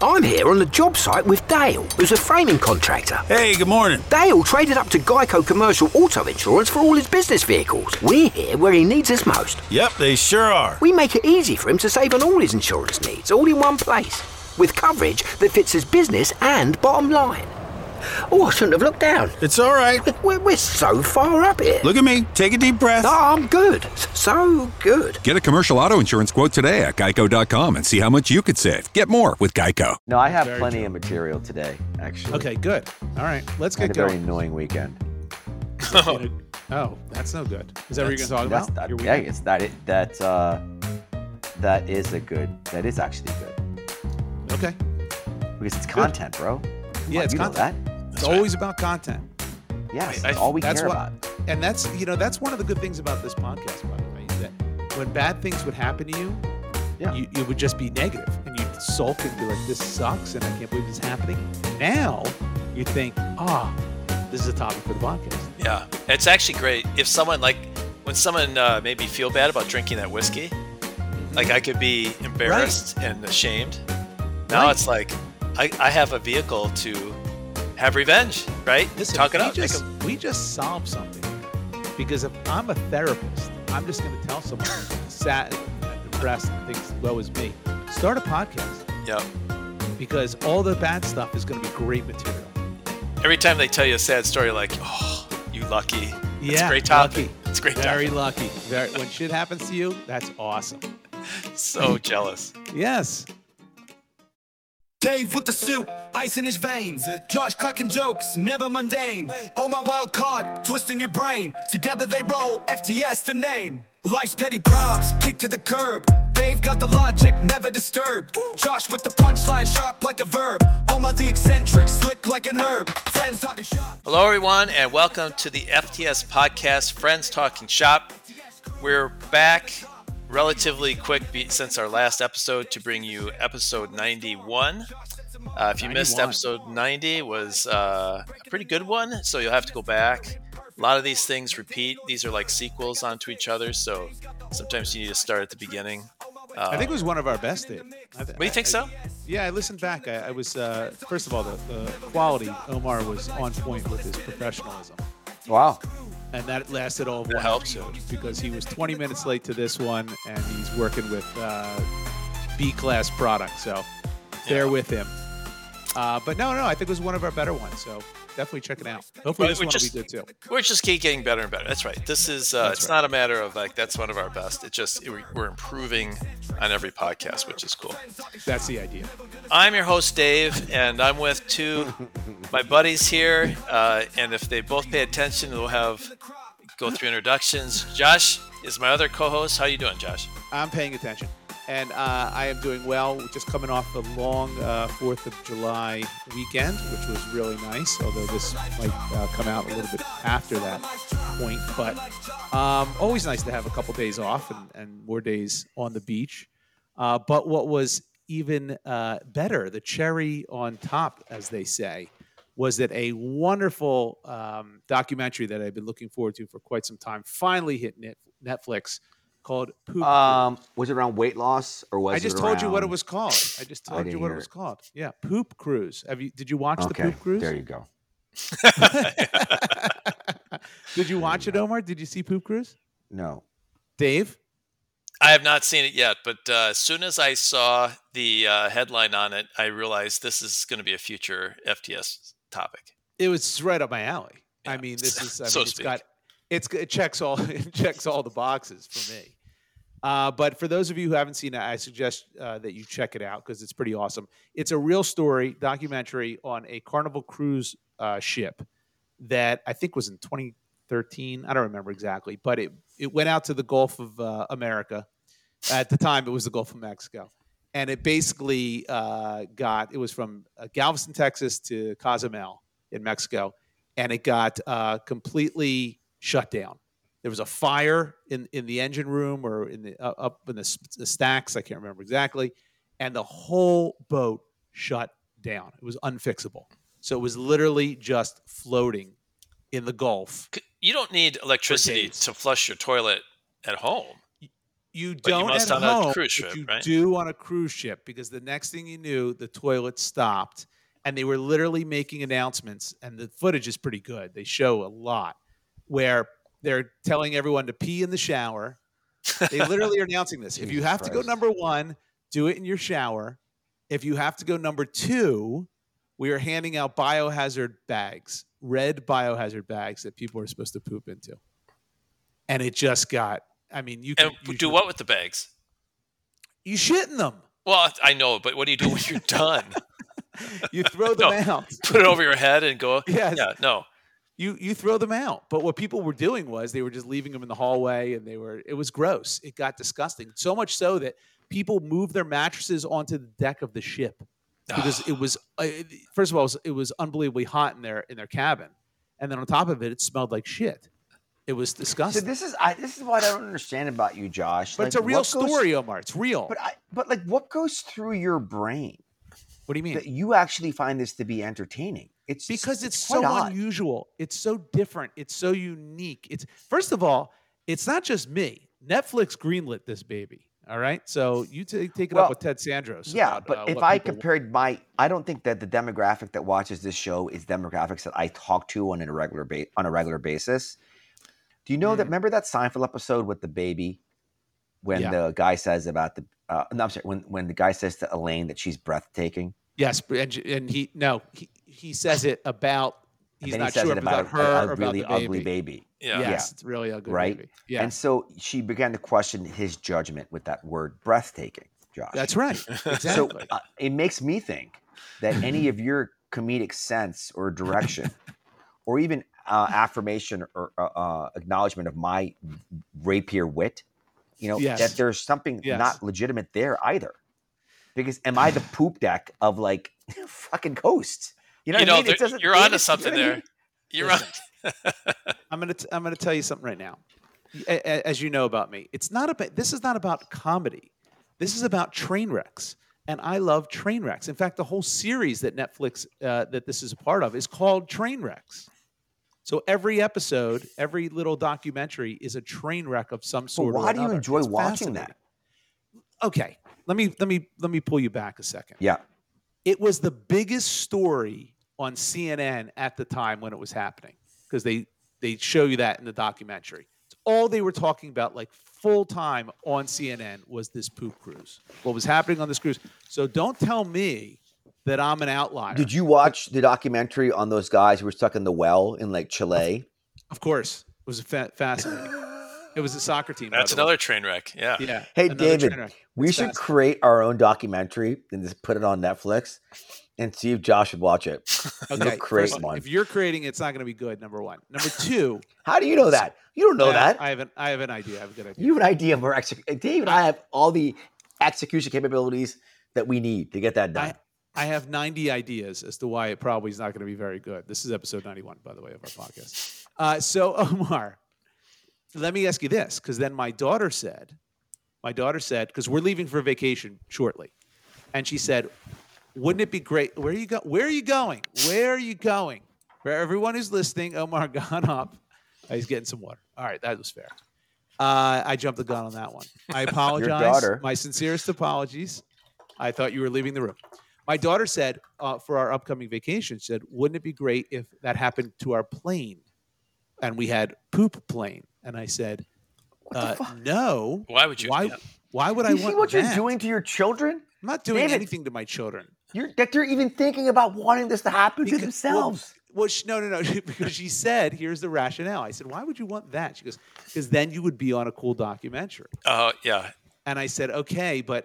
I'm here on the job site with Dale, who's a framing contractor. Hey, good morning. Dale traded up to Geico Commercial Auto Insurance for all his business vehicles. We're here where he needs us most. Yep, they sure are. We make it easy for him to save on all his insurance needs, all in one place, with coverage that fits his business and bottom line. Oh, I shouldn't have looked down. It's all right. We're so far up here. Look at me. Take a deep breath. Oh, I'm good. So good. Get a commercial auto insurance quote today at geico.com and see how much you could save. Get more with Geico. No, I have plenty of material today, actually. Okay, good. All right, let's I had get a going. very annoying weekend. Oh, that's no good. Is that what you're going to talk about? Your Yeah, weekend? that is actually good Okay. because it's content, bro. Come Yeah, on, it's you know content. that. It's always about content. Yes, that's all we That's care what, about. and that's one of the good things about this podcast, by the way, is that when bad things would happen to you, Yeah. you would just be negative and you'd sulk and be like, this sucks and I can't believe this is happening. Now you think, this is a topic for the podcast. Yeah, it's actually great if someone when someone made me feel bad about drinking that whiskey, like I could be embarrassed and ashamed. Now it's like I have a vehicle to have revenge, right? Listen, Talk it up. we just solved something. Because if I'm a therapist, I'm just going to tell someone who's sad and depressed and thinks, woe is me, start a podcast. Yep. Because all the bad stuff is going to be great material. Every time they tell you a sad story, like, oh, you lucky. It's Yeah, a great topic. lucky. It's a great Very topic. lucky. When shit happens to you, that's awesome. So jealous. Yes. Dave with the suit, ice in his veins. Josh cracking jokes, never mundane. Oh my wild card, twisting your brain. Together they roll, FTS the name. Life's petty props, kick to the curb. Dave got the logic, never disturbed. Josh with the punchline, sharp like a verb. Omar the eccentric, slick like an herb. Friends talking shop. Hello, everyone, and welcome to the FTS podcast, Friends Talking Shop. We're back relatively quick since our last episode to bring you episode 91. If you missed episode 90, it was a pretty good one, so you'll have to go back. A lot of these things repeat. These are like sequels onto each other, so sometimes you need to start at the beginning. I think it was one of our best, Dave. Do you think so? Yeah, I listened back. I was, first of all, the quality, Omar was on point with his professionalism. Wow. And that lasted all of one helps. episode because he was 20 minutes late to this one, and he's working with B-class product. So bear with him. But no, I think it was one of our better ones. So definitely check it out. Hopefully this one will be good too. We're just keep getting better and better. That's right. This is it's not a matter of like that's one of our best. It's just we're improving on every podcast, which is cool. That's the idea. I'm your host, Dave, and I'm with my buddies here. And if they both pay attention, we'll go through introductions. Josh is my other co-host. How you doing, Josh? I'm paying attention. And I am doing well, just coming off a long 4th of July weekend, which was really nice, although this might come out a little bit after that point. But always nice to have a couple days off and more days on the beach. But what was even better, the cherry on top, as they say, was that a wonderful documentary that I've been looking forward to for quite some time finally hit Netflix called Poop Cruise. Was it around weight loss or was it I just told you what it was called. I just told you what it was called. Yeah, Poop Cruise. Did you watch the Poop Cruise? There you go. Did you watch it, Omar? Did you see Poop Cruise? No. Dave? I have not seen it yet, but as soon as I saw the headline on it, I realized this is going to be a future FTS topic. It was right up my alley. Yeah, I mean, this is it checks all the boxes for me. But for those of you who haven't seen it, I suggest that you check it out because it's pretty awesome. It's a real story documentary on a Carnival cruise ship that I think was in 2013. I don't remember exactly, but it went out to the Gulf of America. At the time, it was the Gulf of Mexico. And it basically it was from Galveston, Texas to Cozumel in Mexico. And it got completely shut down. There was a fire in the engine room or in the up in the stacks. I can't remember exactly. And the whole boat shut down. It was unfixable. So it was literally just floating in the Gulf. You don't need electricity to flush your toilet at home. You But you don't must at on a home, cruise but ship, you right? do on a cruise ship, because the next thing you knew, the toilet stopped, and they were literally making announcements, and the footage is pretty good. They show a lot where they're telling everyone to pee in the shower. They literally are announcing this. If you Jesus have to go Christ. number 1, do it in your shower. If you have to go number 2, we are handing out biohazard bags, red biohazard bags that people are supposed to poop into. And it just got, I mean, you can And do what with the bags? You shit in them. Well, I know, but what do you do when you're done? You throw them out. Put it over your head and go. Yes. Yeah, no. You throw them out. But what people were doing was they were just leaving them in the hallway, and it was gross. It got disgusting. So much so that people moved their mattresses onto the deck of the ship because it was first of all, it was unbelievably hot in their cabin. And then on top of it, it smelled like shit. It was So disgusting. this is what I don't understand about you, Josh. But it's a real story, Omar. It's real. But like, what goes through your brain What do you mean? that you actually find this to be entertaining? It's Because it's quite so odd. unusual. It's so different. It's so unique. It's first of all, it's not just me. Netflix greenlit this baby. All right. So you take it Well, up with Ted Sandros. Yeah, about, but if what I people- compared I don't think that the demographic that watches this show is demographics that I talk to on a regular basis. Do you know that? Remember that Seinfeld episode with the baby, when Yeah. the guy says about the no, I'm sorry, when the guy says to Elaine that she's breathtaking. yes, and he says it about he's and then not he says sure it about her a or really about the ugly baby. baby. Yeah. Yes, it's really ugly. Right? Baby. Yeah, And so she began to question his judgment with that word breathtaking, Josh. that's right. So Exactly. it makes me think that any of your comedic sense or direction or even affirmation or acknowledgement of my rapier wit, Yes. that there's something Yes. not legitimate there either. Because am I the poop deck of like fucking ghosts? You know what I mean? It doesn't- you're you onto know something what I there. mean? You're on. I'm gonna tell you something right now. As you know about me, this is not about comedy. This is about train wrecks, and I love train wrecks. In fact, the whole series that Netflix that this is a part of is called Train Wrecks. So every episode, every little documentary is a train wreck of some But sort. why or do you another. enjoy It's watching fascinating. that? Okay, let me pull you back a second. Yeah. It was the biggest story on CNN at the time when it was happening, because they show you that in the documentary. It's all they were talking about, like full time on CNN, was this poop cruise. What was happening on this cruise? So don't tell me that I'm an outlier. Did you watch the documentary on those guys who were stuck in the well in like Chile? Of course, it was fascinating. It was a soccer team. That's by the way. another train wreck. Yeah. Yeah. Hey, another David, train wreck. we It's should fascinating. create our own documentary and just put it on Netflix and see if Josh would watch it. Okay, create first, one. if you're creating it, it's not going to be good. Number one. Number two. How do you know that? You don't know that. I have an idea. I have a good idea. You have an idea of where David, I have all the execution capabilities that we need to get that done. I have 90 ideas as to why it probably is not going to be very good. This is episode 91, by the way, of our podcast. So, Omar, let me ask you this, because then my daughter said, because we're leaving for vacation shortly, and she said, wouldn't it be great? Where are you going? Where are you going? Where are you going? For everyone who's listening, Omar got up. He's getting some water. All right, that was fair. I jumped the gun on that one. I apologize. daughter. My sincerest apologies. I thought you were leaving the room. My daughter said for our upcoming vacation, she said, wouldn't it be great if that happened to our plane and we had poop plane? And I said, no. Why would you? Why, Yeah. why would Do I you see want what that? you're doing to your children? I'm not doing David. anything to my children. That you're even thinking about wanting this to happen to Because- themselves. Well, no. Because she said, here's the rationale. I said, why would you want that? She goes, because then you would be on a cool documentary. Yeah. And I said, okay, but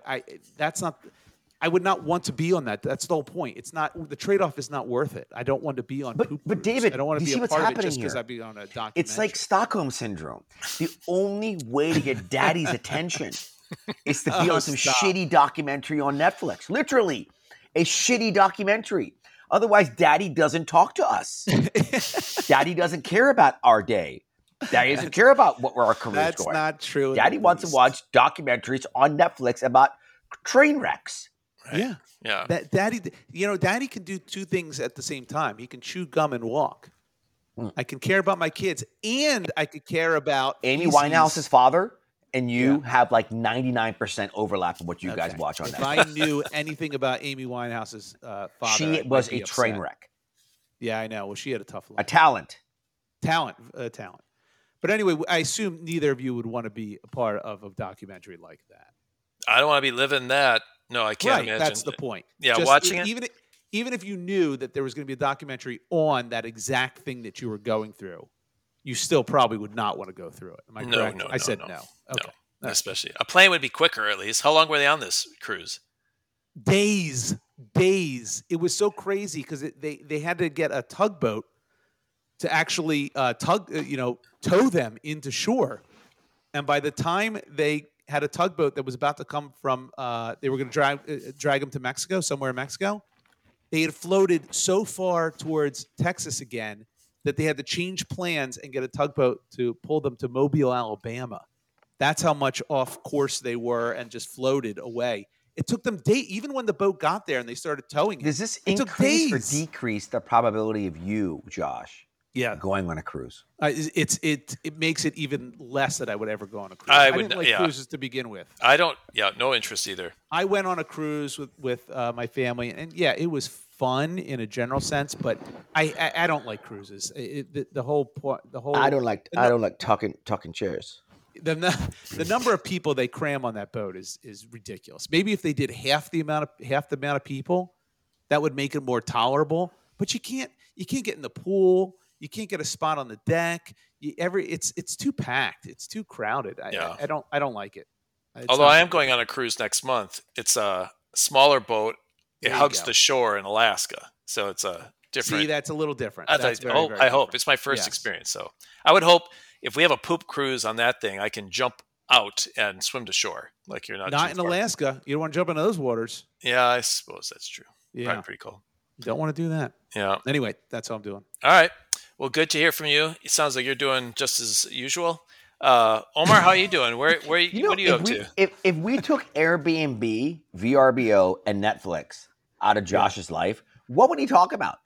I would not want to be on that. That's the whole point. It's not, the trade-off is not worth it. I don't want to be on But- poop but cruise. David, I don't want to you be see a what's part of it happening just because here? I'd be on a documentary. It's like Stockholm syndrome. The only way to get daddy's attention is to be on some stop. shitty documentary on Netflix. Literally, a shitty documentary. Otherwise, daddy doesn't talk to us. Daddy doesn't care about our day. Daddy doesn't care about where our career's That's going. not true. in Daddy the wants to least. watch documentaries on Netflix about train wrecks. Yeah. Yeah. Daddy can do two things at the same time. He can chew gum and walk. I can care about my kids, and I could care about Amy Easy's- Winehouse's father and you have like 99% overlap of what you guys watch on If Netflix. I knew anything about Amy Winehouse's father, She was a train wreck. Yeah, I know. Well, she had a tough life. A talent. Talent. But anyway, I assume neither of you would want to be a part of a documentary like that. I don't want to be living that. No, I can't imagine. That's the point. Yeah, watching it. Even if you knew that there was going to be a documentary on that exact thing that you were going through, you still probably would not want to go through it. Am I correct? I said no. Okay. No, especially a plane would be quicker at least. How long were they on this cruise? Days. It was so crazy because they had to get a tugboat to actually tow them into shore. And by the time they had a tugboat that was about to come from, they were going to drag them to Mexico, somewhere in Mexico. They had floated so far towards Texas again that they had to change plans and get a tugboat to pull them to Mobile, Alabama. That's how much off course they were and just floated away. It took them days, even when the boat got there and they started towing it. Does this increase or decrease the probability of you, Josh, going on a cruise? It makes it even less that I would ever go on a cruise. I didn't like cruises to begin with. I don't. Yeah, no interest either. I went on a cruise with my family, and it was fun in a general sense, but I don't like cruises. The whole point. I don't like talking chairs. The number of people they cram on that boat is ridiculous. Maybe if they did half the amount of people, that would make it more tolerable. But you can't get in the pool. You can't get a spot on the deck. It's too packed. It's too crowded. I don't like it. Although I am going on a cruise next month. It's a smaller boat. It hugs the shore in Alaska, so it's a different. See, that's a little different. I hope it's my first experience. So I would hope if we have a poop cruise on that thing, I can jump out and swim to shore. Like you're not in Alaska. You don't want to jump into those waters. Yeah, I suppose that's true. Yeah, probably pretty cool. You don't want to do that. Yeah. Anyway, that's all I'm doing. All right. Well, good to hear from you. It sounds like you're doing just as usual. Omar, how are you doing? What are you up to? If we took Airbnb, VRBO, and Netflix out of Josh's life, what would he talk about?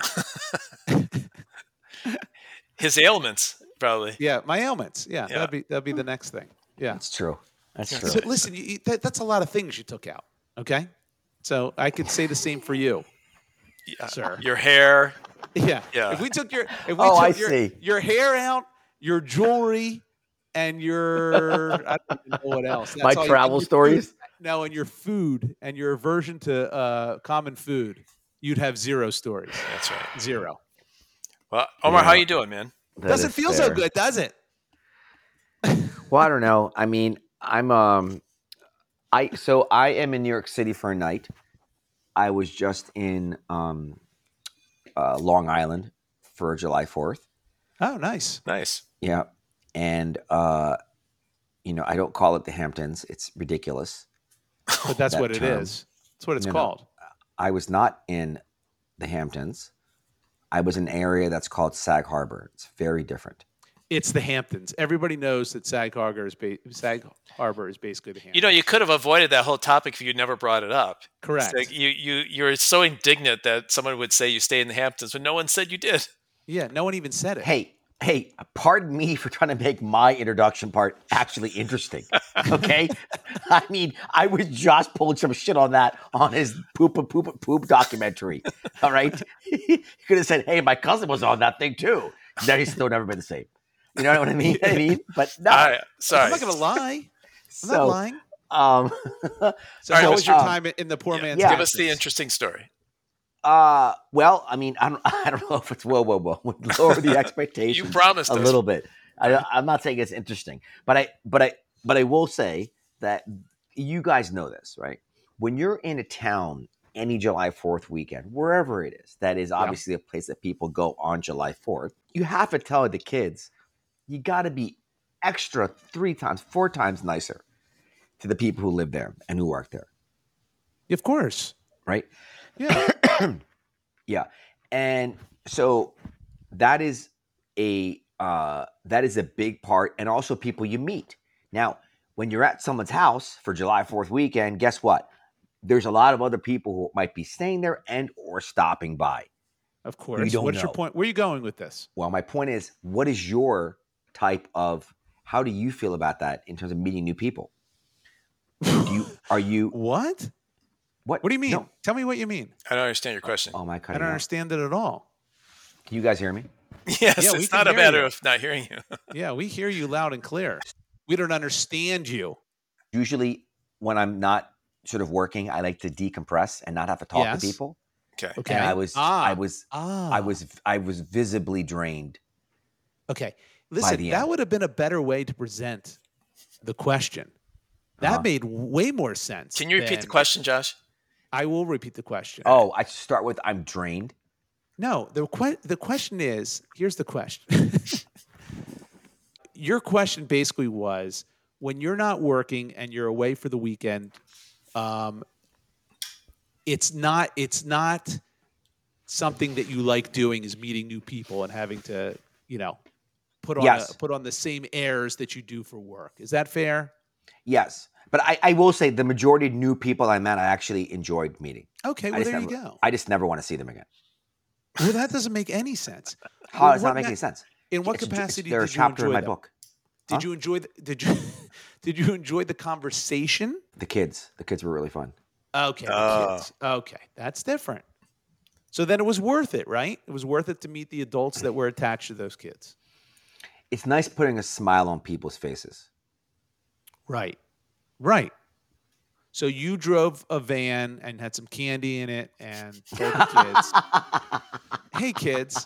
His ailments, probably. Yeah, my ailments. Yeah, that'd be the next thing. Yeah, that's true. That's true. So listen, that's a lot of things you took out. Okay, so I could say the same for you, sir. Your hair. Yeah. If we took your hair out, your jewelry, and your I don't even know what else. That's my travel stories. No, and your food and your aversion to common food, you'd have zero stories. That's right. Zero. Well, Omar, how you doing, man? Doesn't feel so good, does it? Well, I don't know. I mean, I am in New York City for a night. I was just in Long Island for July 4th. Oh, nice. Yeah. And, I don't call it the Hamptons. It's ridiculous. But that's what it is. That's what it's called. I was not in the Hamptons. I was in an area that's called Sag Harbor. It's very different. It's the Hamptons. Everybody knows that Sag Harbor is basically the Hamptons. You could have avoided that whole topic if you'd never brought it up. Correct. It's like you're so indignant that someone would say you stay in the Hamptons, but no one said you did. Yeah, no one even said it. Hey, pardon me for trying to make my introduction part actually interesting. Okay? I mean, I was Josh pulling some shit on his poop documentary. All right? He could have said, hey, my cousin was on that thing too. Then he's still never been the same. You know what I mean? But no. Sorry. I'm not going to lie. I'm not lying. So how was your time in the poor man's Give us the interesting story. Well, I mean, I don't know if it's whoa. Lower the expectations. You promised a little bit. I'm not saying it's interesting, but I will say that you guys know this, right? When you're in a town any July 4th weekend, wherever it is, that is obviously a place that people go on July 4th. You have to tell the kids, you got to be extra 3 times, 4 times nicer to the people who live there and who work there. Of course. Right? Yeah. Yeah. And so that is a big part, and also people you meet. Now, when you're at someone's house for July 4th weekend, guess what? There's a lot of other people who might be staying there and or stopping by. Of course. What's your point? Where are you going with this? Well, my point is, what is your type of How do you feel about that in terms of meeting new people? Are you What? what? What do you mean? No. Tell me what you mean. I don't understand your question. Oh, am I I cutting don't out? understand it at all. Can you guys hear me? Yes, Yeah, we it's can not a hear matter you. of not hearing you. Yeah, we hear you loud and clear. We don't understand you. Usually, when I'm not sort of working, I like to decompress and not have to talk Yes. to people. Okay. Okay. And I was visibly drained. Okay. Listen, the that end. would have been a better way to present the question. That Uh-huh. made way more sense. Can you repeat the than- question, Josh? I will repeat the question. Oh, I start with I'm drained. No, the question is, here's the question. Your question basically was, when you're not working and you're away for the weekend, it's not something that you like doing is meeting new people and having to, put on Yes. put on the same airs that you do for work. Is that fair? Yes. But I will say the majority of new people I met, I actually enjoyed meeting. Okay, I well, just there you never- go. I just never want to see them again. Well, that doesn't make any sense. How Well, does what that make ma- any sense? In what It's capacity they're a did you chapter in enjoy my them? book. Did Huh? you enjoy did you enjoy the conversation? The kids were really fun. Okay, the Oh. kids. Okay, that's different. So then it was worth it, right? It was worth it to meet the adults that were attached to those kids. It's nice putting a smile on people's faces. Right. Right. So you drove a van and had some candy in it and told the kids, "Hey kids,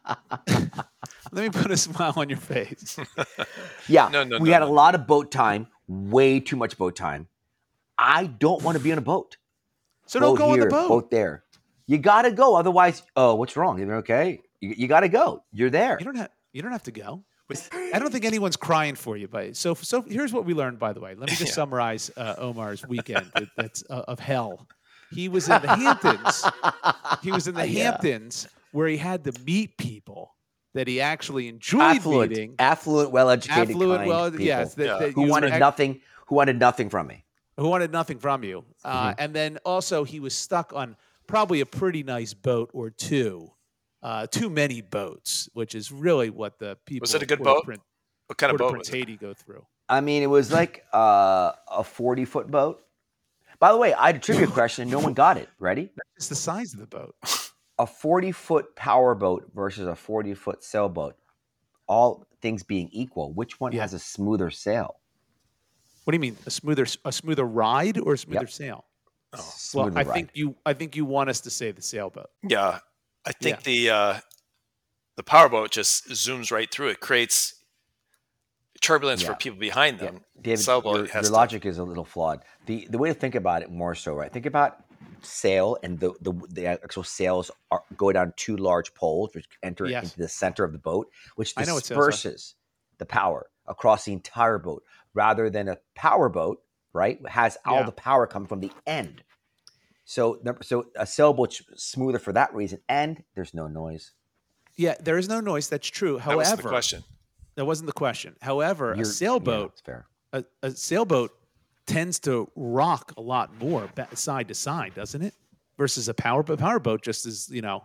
let me put a smile on your face." Yeah, No, we had a lot of boat time, way too much boat time. I don't want to be on a boat. So don't go on the here, boat. boat there. You got to go. Otherwise, what's wrong? You're okay. You got to go. You're there. You don't have to go. I don't think anyone's crying for you, but so here's what we learned. By the way, let me just summarize Omar's weekend. That's of hell. He was in the Hamptons. He was in the Hamptons where he had to meet people that he actually enjoyed meeting. Affluent, well-educated, Affluent, kind well, people yes, that who you wanted were nothing. Who wanted nothing from me. who wanted nothing from you. And then also he was stuck on probably a pretty nice boat or two. Too many boats, which is really what the people. Was it a good at boat? Port-au-Prince- What kind of boat Port-au-Prince was it? Haiti go through. I mean, it was like a 40-foot boat. By the way, I had a trivia question. No one got it. Ready? It's the size of the boat. A 40-foot power boat versus a 40-foot sailboat. All things being equal, which one Yeah. has a smoother sail? What do you mean? A smoother ride or a smoother Yep. sail? Smoother Well, ride. I think you want us to say the sailboat. Yeah, I think the powerboat just zooms right through it, creates turbulence for Yeah. people behind Yeah. them. David, Sailboat your has to- logic is a little flawed. The way to think about it more so, right? Think about sail, and the actual sails go down two large poles, which enter Yes. into the center of the boat, which I know what sails are. disperses the power across the entire boat, rather than a power boat, right? Has all Yeah. the power come from the end. So a sailboat's smoother for that reason, and there's no noise. Yeah, there is no noise. That's true. That was the However, question. that wasn't the question. However, a Yeah, sailboat, it's fair. a sailboat tends to rock a lot more side to side, doesn't it? Versus a powerboat just is,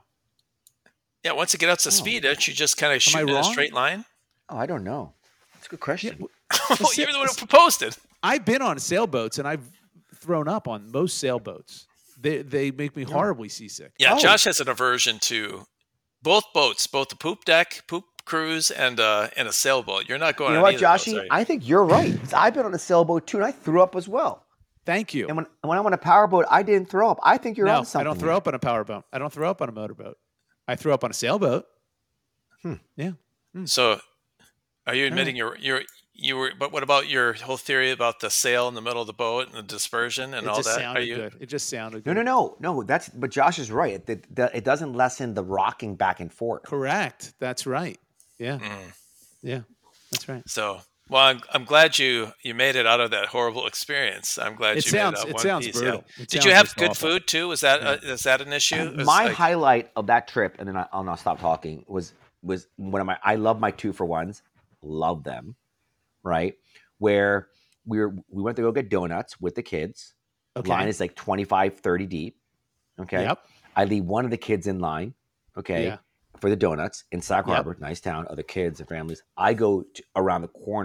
Yeah, once you get up to speed, don't you just kind of shoot in a wrong? straight line? Oh, I don't know. That's a good question. Well, you're the one who proposed it. I've been on sailboats and I've thrown up on most sailboats. They make me horribly seasick. Yeah, Oh. Josh has an aversion to both boats, both the poop deck, poop cruise, and a sailboat. You're not going You know on what, either of those, Joshy? are you? I think you're right. 'Cause I've been on a sailboat too, and I threw up as well. Thank you. And when I'm on a powerboat, I didn't throw up. I think you're No, on something. I don't throw up on a powerboat. I don't throw up on a motorboat. I threw up on a sailboat. Yeah. So, are you admitting you were? But what about your whole theory about the sail in the middle of the boat and the dispersion and It all just that? Are sounded you? good. It just sounded No, good. no. But Josh is right. It doesn't lessen the rocking back and forth. Correct. That's right. Yeah. Mm. Yeah. That's right. So, well, I'm glad you made it out of that horrible experience. I'm glad It you sounds- made it out it one sounds piece. brutal. Yeah. It Did sounds you have just good awful. food too? Is that an issue? It's My like- highlight of that trip, and then I'll stop talking, was one of my. I love my 2-for-1s. Love them, right? Where we went to go get donuts with the kids. Okay. Line is like 25, 30 deep. Okay. Yep. I leave one of the kids in line. Okay. Yeah. For the donuts in Sac Yep. Harbor, nice town, other kids and families. I go around the corner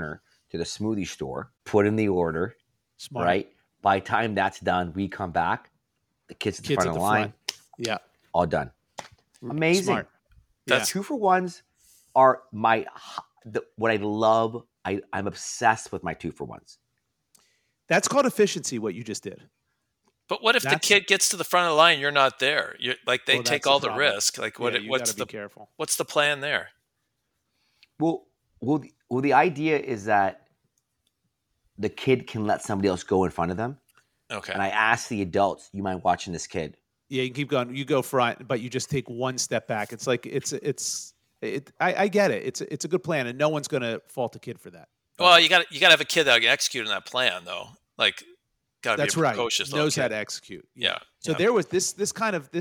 to the smoothie store, put in the order, Smart. right? By the time that's done, we come back, the kids at the front of the line, Yeah. all done. Amazing. Smart. That's 2-for-1s are what I love. I'm obsessed with my 2-for-1s. That's called efficiency, what you just did. But what if the kid gets to the front of the line, you're not there? You're like they Well, take that's all the the problem. risk. Like You what's gotta the be careful. what's the plan there? Well, the idea is that the kid can let somebody else go in front of them. Okay. And I asked the adults, you mind watching this kid? Yeah, you can keep going. You go front, but you just take one step back. It's like I get it. It's a good plan, and no one's going to fault a kid for that. Well, you got to have a kid that can execute on that plan, though. Like, got to be That's a right. precocious Knows little how kid. to execute. Yeah. So yeah. there was this kind of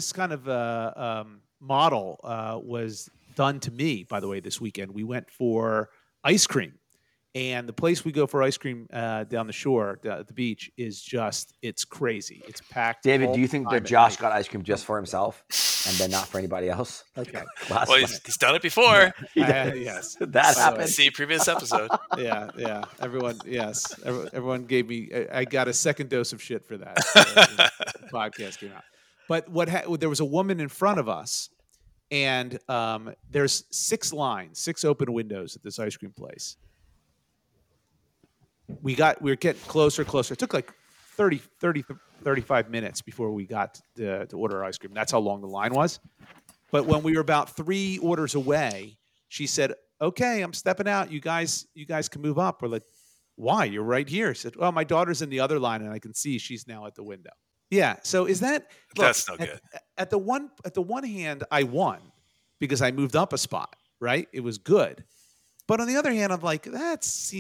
model was done to me, by the way, this weekend. We went for ice cream, and the place we go for ice cream down the shore at the beach is it's crazy. It's packed. David, all do you the think time that at Josh night. got ice cream just for himself and then not for anybody else? Okay. Last Well, night. he's done it before. Yes. That happened. See previous episode. Yeah. Everyone gave me. I got a second dose of shit for that. The podcast came out. But there was a woman in front of us, and there's 6 open windows at this ice cream place. We were getting closer. It took like 35 minutes before we got to order ice cream. That's how long the line was. But when we were about 3 orders away, she said, "Okay, I'm stepping out. You guys can move up." We're like, "Why? You're right here." She said, "Well, my daughter's in the other line, and I can see she's now at the window." Yeah. So is that? Look, That's no good. At the one hand, I won because I moved up a spot. Right? It was good. But on the other hand, I'm like, that's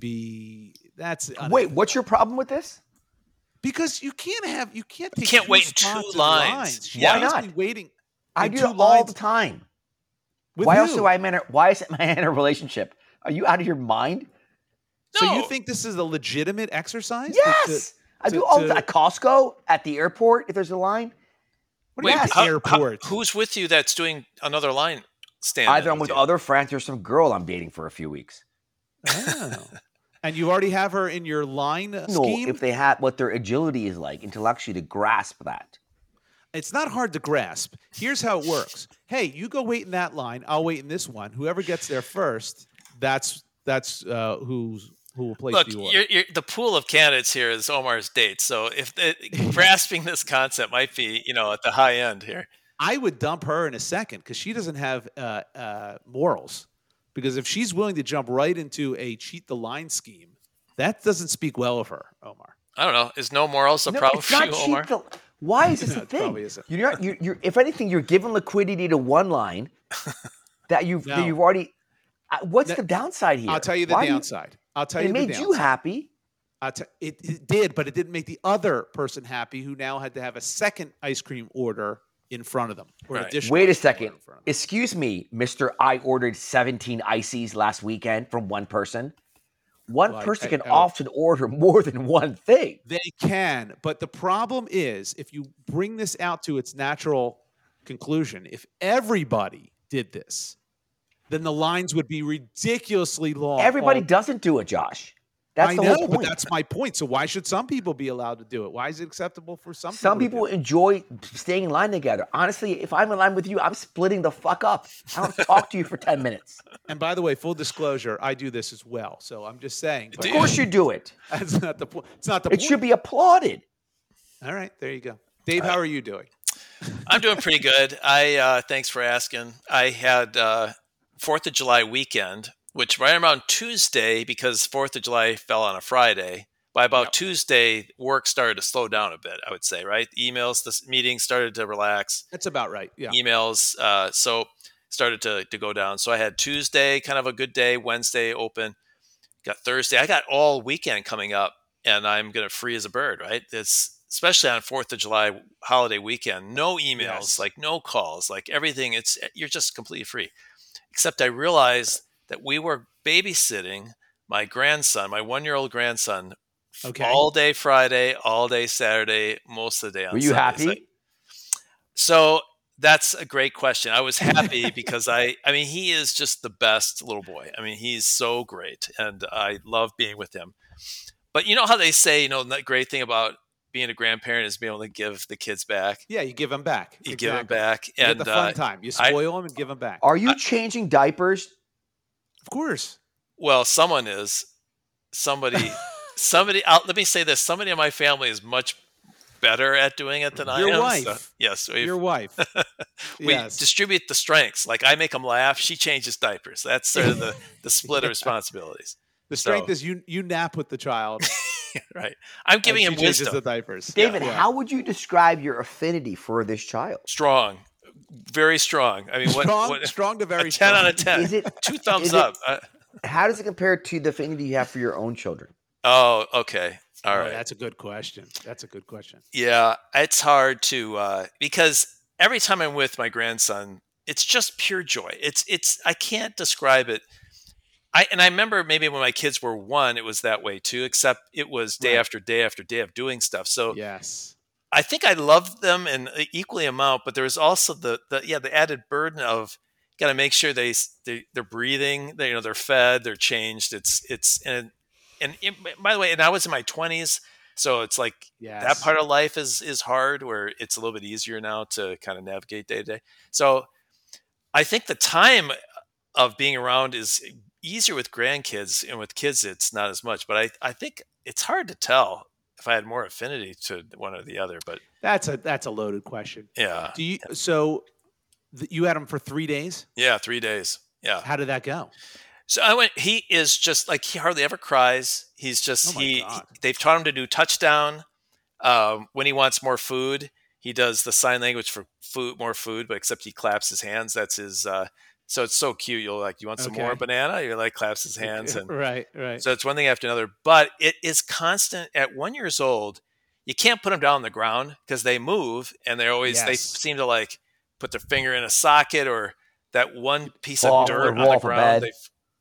Wait, what's your problem with this? because you can't take can't two wait in 2 spots in lines. She Why has not? me waiting. I in do 2 it all lines the time. with Why who? else do why is am I in a relationship? Are you out of your mind? So No. you think this is a legitimate exercise? Yes. I do all the time. At Costco, at the airport, if there's a line. What do you Yes. mean airport? Who's with you that's doing another line stand? Either I'm with other friends or some girl I'm dating for a few weeks. Oh. And you already have her in your line No, scheme? if they have what their agility is like intellectually to grasp that. It's not hard to grasp. Here's how it works. Hey, you go wait in that line. I'll wait in this one. Whoever gets there first, that's who will place Look, the order. you're, the pool of candidates here is Omar's date. So if grasping this concept might be, at the high end here. I would dump her in a second because she doesn't have morals. Because if she's willing to jump right into a cheat the line scheme, that doesn't speak well of her, Omar. I don't know. Is no morals a No, problem it's for not you, cheap. Omar? Why is this No, a it thing? probably isn't. You're if anything, you're giving liquidity to one line that you've No. already. What's the downside here? I'll tell you the Why downside. I'll tell It you the made downside. you happy. It did, but it didn't make the other person happy who now had to have a second ice cream order in front of them. Or an Right. additional Wait a ice cream second. order in front of them. Excuse me, Mister. I ordered 17 ices last weekend from one person. One Well, person I- can I- often order more than one thing. They can, but the problem is if you bring this out to its natural conclusion, if everybody did this, then the lines would be ridiculously long. Everybody all- doesn't do it, Josh. That's I the know, whole but point. that's my point. So why should some people be allowed to do it? Why is it acceptable for some people? Some to do people it? enjoy staying in line together. Honestly, if I'm in line with you, I'm splitting the fuck up. I don't talk to you for 10 minutes. And by the way, full disclosure, I do this as well. So I'm just saying. Do But Of course you do it. that's not the point. It's not the It point. should be applauded. All right, there you go. Dave, how are you doing? I'm doing pretty good. Thanks for asking. I had 4th of July weekend, which right around Tuesday, because 4th of July fell on a Friday, by about Tuesday, work started to slow down a bit, I would say, right? Emails, the meetings started to relax. That's about right. Yeah. Emails, so started to go down. So I had Tuesday, kind of a good day, Wednesday open, got Thursday. I got all weekend coming up, and I'm going to free as a bird, right? It's especially on 4th of July holiday weekend, no emails, Yes. like no calls, like everything. You're just completely free. Except I realized that we were babysitting my grandson, my 1-year-old grandson, Okay. all day Friday, all day Saturday, most of the day on Were you Sundays. happy? So That's a great question. I was happy because I mean, he is just the best little boy. I mean, he's so great, and I love being with him. But you know how they say, the great thing about being a grandparent is being able to give the kids back. Yeah, you give them back. You give them back, You and get the fun time. You spoil them and give them back. Are you changing diapers? Of course. Well, someone is. Somebody. Let me say this: somebody in my family is much better at doing it than I am. Your wife. So, yes, Your wife. we Yes. distribute the strengths. Like I make them laugh, she changes diapers. That's sort of the split of responsibilities. The strength is you nap with the child. Right. I'm giving him and she changes wisdom. the diapers. David, Yeah. how would you describe your affinity for this child? Strong, very strong. I mean, strong to very a 10 strong. out of 10. Is it- 2 thumbs is it- up? How does it compare to the affinity you have for your own children? Oh, okay. All Oh, right. that's a good question. Yeah, it's hard to because every time I'm with my grandson, it's just pure joy. It's I can't describe it. I remember maybe when my kids were 1, it was that way too. Except it was day after day after day of doing stuff. So Yes. I think I loved them in equally amount, but there was also the added burden of got to make sure they're breathing, they're fed, they're changed. And by the way, and I was in my 20s, so it's like Yes. that part of life is hard, where it's a little bit easier now to kind of navigate day to day. So I think the time of being around is easier with grandkids, and with kids it's not as much. But I think it's hard to tell if I had more affinity to one or the other. But That's a loaded question. yeah, Do you you had him for 3 days? 3 days. Yeah. How did that go? So I went. He is just like, he hardly ever cries. He's just Oh my God. they've taught him to do touchdown. When he wants more food, he does the sign language for more food, but except he claps his hands. That's his. So it's so cute. You'll like, you want some more Okay. banana? You're like, claps his hands, and Right. so it's one thing after another. But it is constant. At 1 year old, you can't put them down on the ground because they move, and they Yes. seem to like put their finger in a socket, or that one piece Fall of off dirt the on wall the of a ground. bed.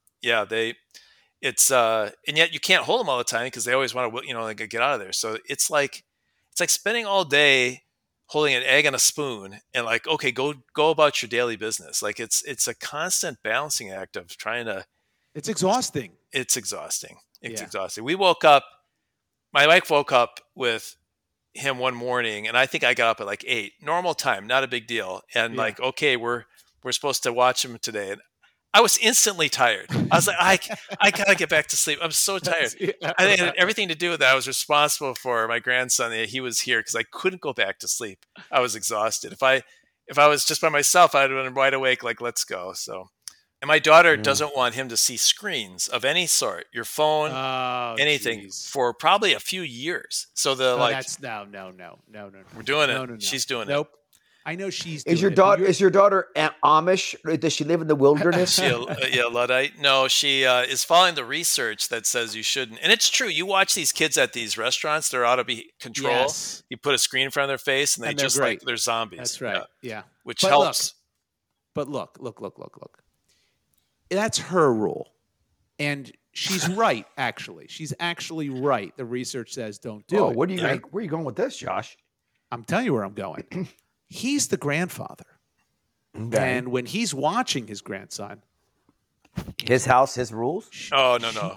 And yet you can't hold them all the time because they always want to, like, get out of there. So it's like spending all day holding an egg on a spoon and like, okay, go about your daily business. Like it's a constant balancing act of trying to. It's exhausting. It's exhausting. It's Yeah. exhausting. My wife woke up with him one morning, and I think I got up at like 8, normal time, not a big deal. And Yeah. like, okay, we're supposed to watch him today. And I was instantly tired. I was like, I gotta get back to sleep. I'm so tired. I think it had everything to do with that. I was responsible for my grandson. He was here because I couldn't go back to sleep. I was exhausted. If I was just by myself, I'd have been wide awake, like, let's go. So, and my daughter doesn't want him to see screens of any sort, your phone, Oh, anything, geez. for probably a few years. So No, like, that's no. we're doing it. No. She's doing Nope. I know she's. Is your doing it, but daughter Amish? Does she live in the wilderness? it. Luddite. No, she is following the research that says you shouldn't. And it's true. You watch these kids at these restaurants; they're out of control. Yes. You put a screen in front of their face, and they And they're just great. like they're zombies. That's right. Yeah. Which But helps. But look. That's her rule. And she's right, actually. She's actually right. The research says don't do it. Where are you going with this, Josh? I'm telling you where I'm going. He's the grandfather. Okay. And when he's watching his grandson, His house, his rules. Oh no.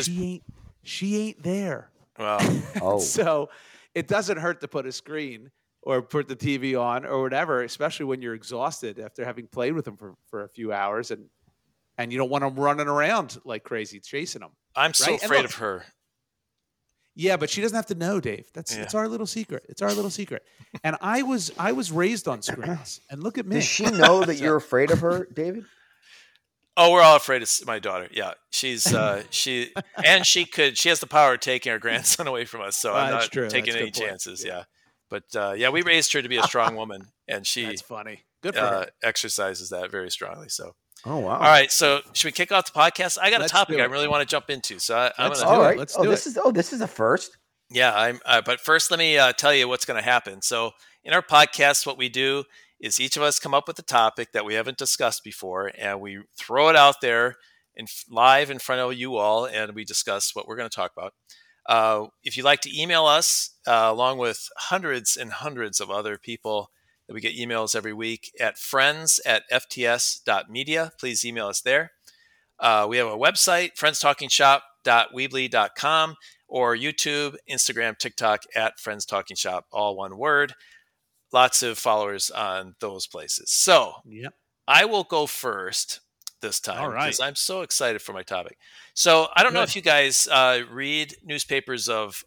she ain't there. Well, Oh, So it doesn't hurt to put a screen or put the TV on or whatever, especially when you're exhausted after having played with him for a few hours, and you don't want them running around like crazy chasing them. I'm so Right? And afraid look- of her. Yeah, but she doesn't have to know, Dave. It's our little secret. It's our little secret. And I was raised on screens. And look at me. does she know that you're afraid of her, David? Oh, we're all afraid of my daughter. Yeah, she's she has the power of taking our grandson away from us. So I'm That's not true. taking That's a any good point. chances. Yeah. But we raised her to be a strong woman, and she That's funny. Good for her. exercises that very strongly. So, Oh wow! all right. So, should we kick off the podcast? I got Let's a topic do I it. really want to jump into. So, I'm Let's gonna. do All it. right. Let's do this is a first. Yeah, but first, let me tell you what's going to happen. So, in our podcast, what we do is each of us come up with a topic that we haven't discussed before, and we throw it out there live in front of you all, and we discuss what we're going to talk about. If you'd like to email us, along with hundreds and hundreds of other people that we get emails every week at friends@fts.media. Please email us there. We have a website, friendstalkingshop.weebly.com, or YouTube, Instagram, TikTok at Friends Talking Shop, all one word. Lots of followers on those places. So I will go first this time because I'm so excited for my topic. So I don't know if you guys read newspapers of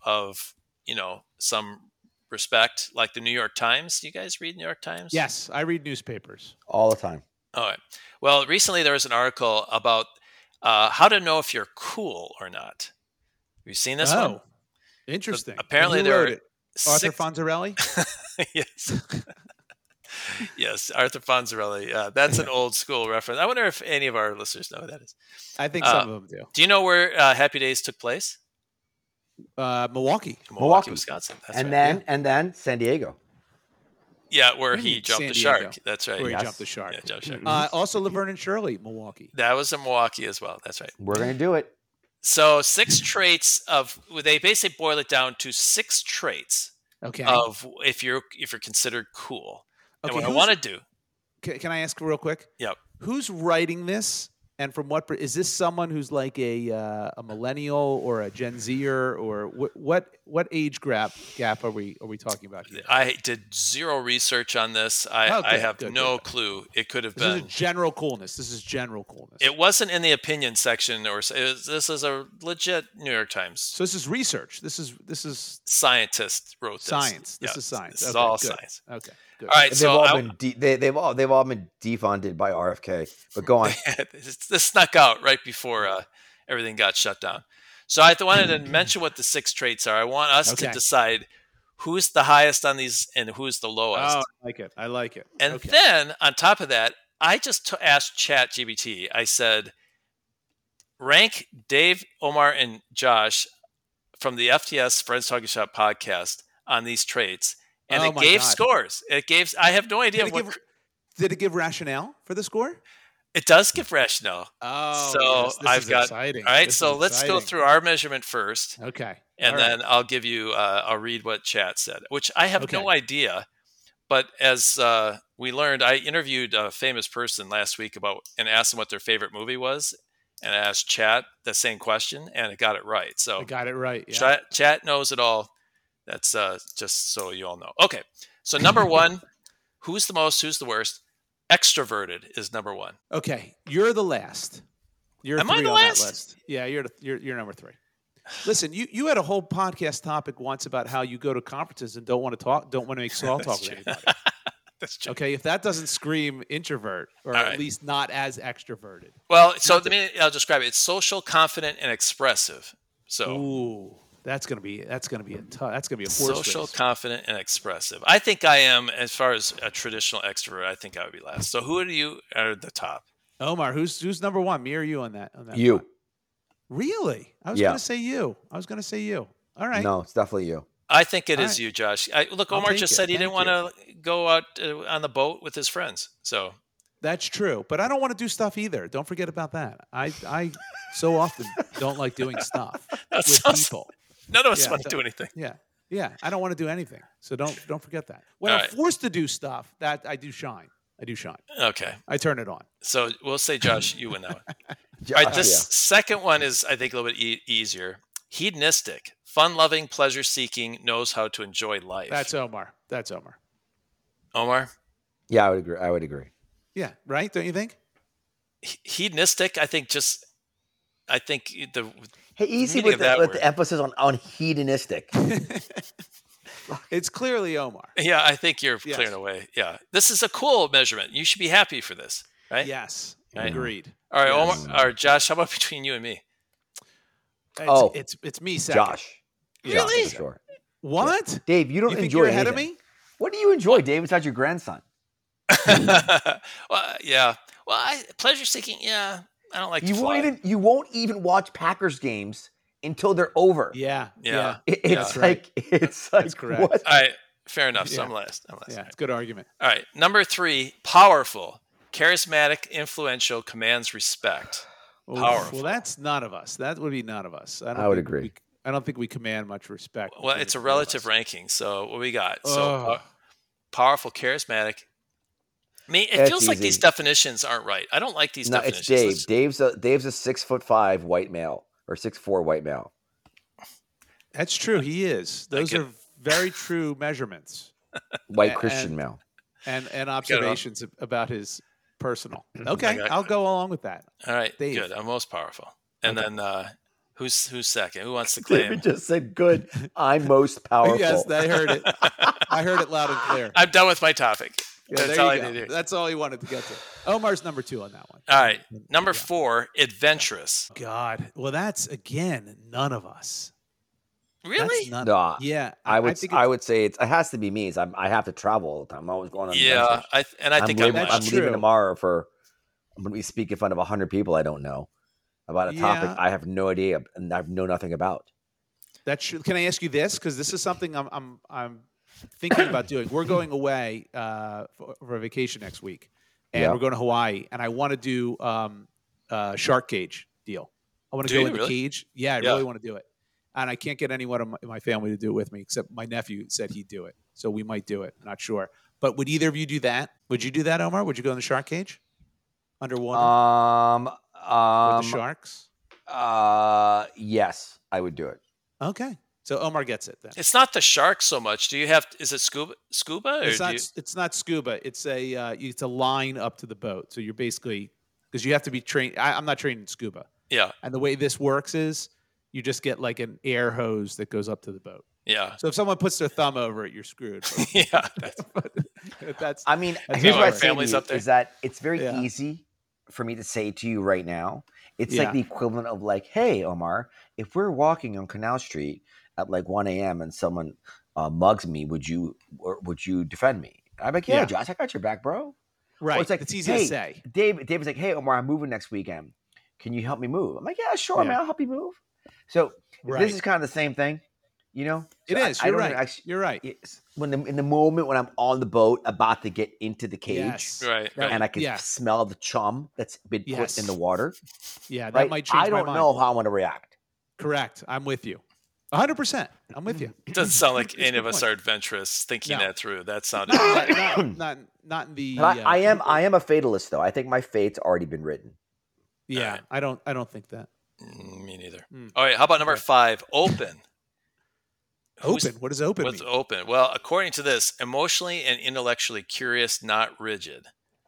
some respect, like the New York Times. Do you guys read New York Times? Yes, I read newspapers all the time. All right. Well, recently there was an article about how to know if you're cool or not. Have you seen this one? Interesting. So apparently who wrote it? Arthur Fonzarelli? Yes. Yes, Arthur Fonzarelli. That's an old school reference. I wonder if any of our listeners know who that is. I think some of them do. Do you know where Happy Days took place? Milwaukee, Wisconsin. That's and right. then San Diego. Yeah, where he jumped the shark. That's right. Where he jumped the shark. Yeah, jumped the shark. Also, Laverne and Shirley, Milwaukee. That was in Milwaukee as well. That's right. We're going to do it. So 6 traits they basically boil it down to 6 traits of if you're considered cool. Okay, and what I want to do. Can I ask real quick? Yep. Who's writing this? And from what is this someone who's like a millennial or a Gen Zer or what age gap are we talking about here? I did zero research on this. I have no clue. It could have been. This is general coolness. It wasn't in the opinion section, this is a legit New York Times. So this is research. This is scientists wrote this. Science. This is science. This is all science. Okay. Good. All right. They've all been defunded by RFK. But go on. This snuck out right before everything got shut down. So I wanted to mention what the 6 traits are. I want us to decide who's the highest on these and who's the lowest. Oh, I like it. And then on top of that, I just asked ChatGPT. I said, rank Dave, Omar, and Josh from the FTS Friends Talking Shop podcast on these traits. And it gave scores. I have no idea. Did it give rationale for the score? It does give rationale. Oh, so I've got exciting. All right, so let's go through our measurement first. Okay. And then I'll give you I'll read what chat said, which I have no idea. But as we learned, I interviewed a famous person last week and asked them what their favorite movie was, and I asked Chat the same question, and it got it right. So I got it right. Yeah. Chat knows it all. That's just so you all know. Okay, so number 1, who's the most? Who's the worst? Extroverted is number 1. Okay, you're the last. You're Am 3 I the on last? that list. Yeah, you're number 3. Listen, you had a whole podcast topic once about how you go to conferences and don't want to make small talk with anybody. That's true. Okay, if that doesn't scream introvert, or at least not as extroverted. Well, so I'll describe it. It's social, confident, and expressive. So, ooh, that's gonna be a horse social, race. confident, and expressive. I think I am, as far as a traditional extrovert. I think I would be last. So, who do you are at the top? Omar, who's number 1? Me or you on that? You. Part? Really? I was gonna say you. All right. No, it's definitely you. I think it is you, Josh. Look, Omar just said he didn't want to go out on the boat with his friends. So that's true, but I don't want to do stuff either. Don't forget about that. I so often don't like doing stuff with people. None of us want to do anything. Yeah. I don't want to do anything. So don't forget that. When I'm forced to do stuff, that I do shine. Okay. I turn it on. So we'll say, Josh, you win that one. All right, this second one is, I think, a little bit easier. Hedonistic, fun-loving, pleasure-seeking, knows how to enjoy life. That's Omar. Omar? Yeah, I would agree. Yeah, right? Don't you think? Hedonistic, I think the easy with the emphasis on hedonistic. It's clearly Omar. Yeah, I think you're clearing away. Yeah, this is a cool measurement. You should be happy for this, right? Yes, right? Agreed. All right, Omar or Josh, how about between you and me? It's me second. Josh. Really? Josh, sure. What? Yeah. Dave, you don't think enjoy you're ahead of me? What do you enjoy, Dave, besides your grandson? Well, yeah. Well, pleasure seeking. Yeah, I don't like. You won't even watch Packers games until they're over. Yeah. It's like That's correct. What? All right, fair enough. So I'm last. Yeah, it's a good argument. All right, number 3, powerful, charismatic, influential, commands respect. Powerful. Well, that's none of us. That would be none of us. I would agree. I don't think we command much respect. Well, it's a relative ranking. So what we got? So powerful, charismatic. I mean, it That's feels like easy. these definitions aren't right. I don't like these No, definitions. it's Dave. Dave's a 6'5" white male or 6'4" white male. That's true. He is. Those are very true measurements White Christian male. and observations about his personal. Okay, I'll go along with that. All right, Dave. good. I'm most powerful. And then who's second? Who wants to David claim? just said, "Good. I'm most powerful." Yes, I heard it. I heard it loud and clear. I'm done with my topic. Yeah, That's there all I you need to go. do. That's all he wanted to get to. Omar's number 2 on that one. All right, number 4, adventurous. God. Well, that's again none of us. Really? That's none. Nah, Yeah, I would think I would say it has to be me. I have to travel all the time. I'm always going on. Yeah, adventures. I think I'm That's last. true. leaving tomorrow for. I'm going to be speaking in front of 100 people I don't know about a topic Yeah. I have no idea and I know nothing about. That's true. Can I ask you this? Because this is something I'm thinking about doing. We're going away for a vacation next week, and Yeah. we're going to Hawaii. And I want to do a shark cage deal. I want to Do go you in the really? cage. Yeah, I Yeah. really want to do it. And I can't get anyone in my family to do it with me, except my nephew said he'd do it. So we might do it. Not sure. But would either of you do that? Would you do that, Omar? Would you go in the shark cage underwater with the sharks? Yes, I would do it. Okay. So Omar gets it then. It's not the shark so much. Do you have? Is it scuba? Or It's do not. you, It's not scuba. It's a line up to the boat. So you're basically because you have to be trained. I'm not trained in scuba, yeah, and the way this works is you just get like an air hose that goes up to the boat. yeah, So if someone puts their thumb over it, you're screwed. yeah. That's I mean, That's here's how what our I'd say to family's you up there. is that it's very Yeah. easy for me to say to you right now. It's Yeah. like the equivalent of like, hey, Omar, if we're walking on Canal Street at like 1 a.m. and someone mugs me, would you defend me? I'm like, yeah, Yeah. Josh, I got your back, bro. right. Or it's like, it's easy hey, to say. David's like, hey, Omar, I'm moving next weekend. Can you help me move? I'm like, yeah, sure, Yeah. man, I'll help you move. So Right. this is kind of the same thing, you know? It So is. I You're don't right. actually- You're right. It's in the moment when I'm on the boat about to get into the cage, Yes. Right, That- and I can yeah. smell the chum that's been put Yes. in the water. Yeah. That Right? might change I my don't mind. know how I'm going to react. Correct. I'm with you. 100%. I'm with you. It doesn't sound like That's a any good of us point. are adventurous thinking No. that through. That sounded not in the. But I am a fatalist, though. I think my fate's already been written. Yeah. I don't think that. me neither. Mm. All right, how about number 5? Open. Who's- Open. What does open What's mean? open? Well, according to this, emotionally and intellectually curious, not rigid.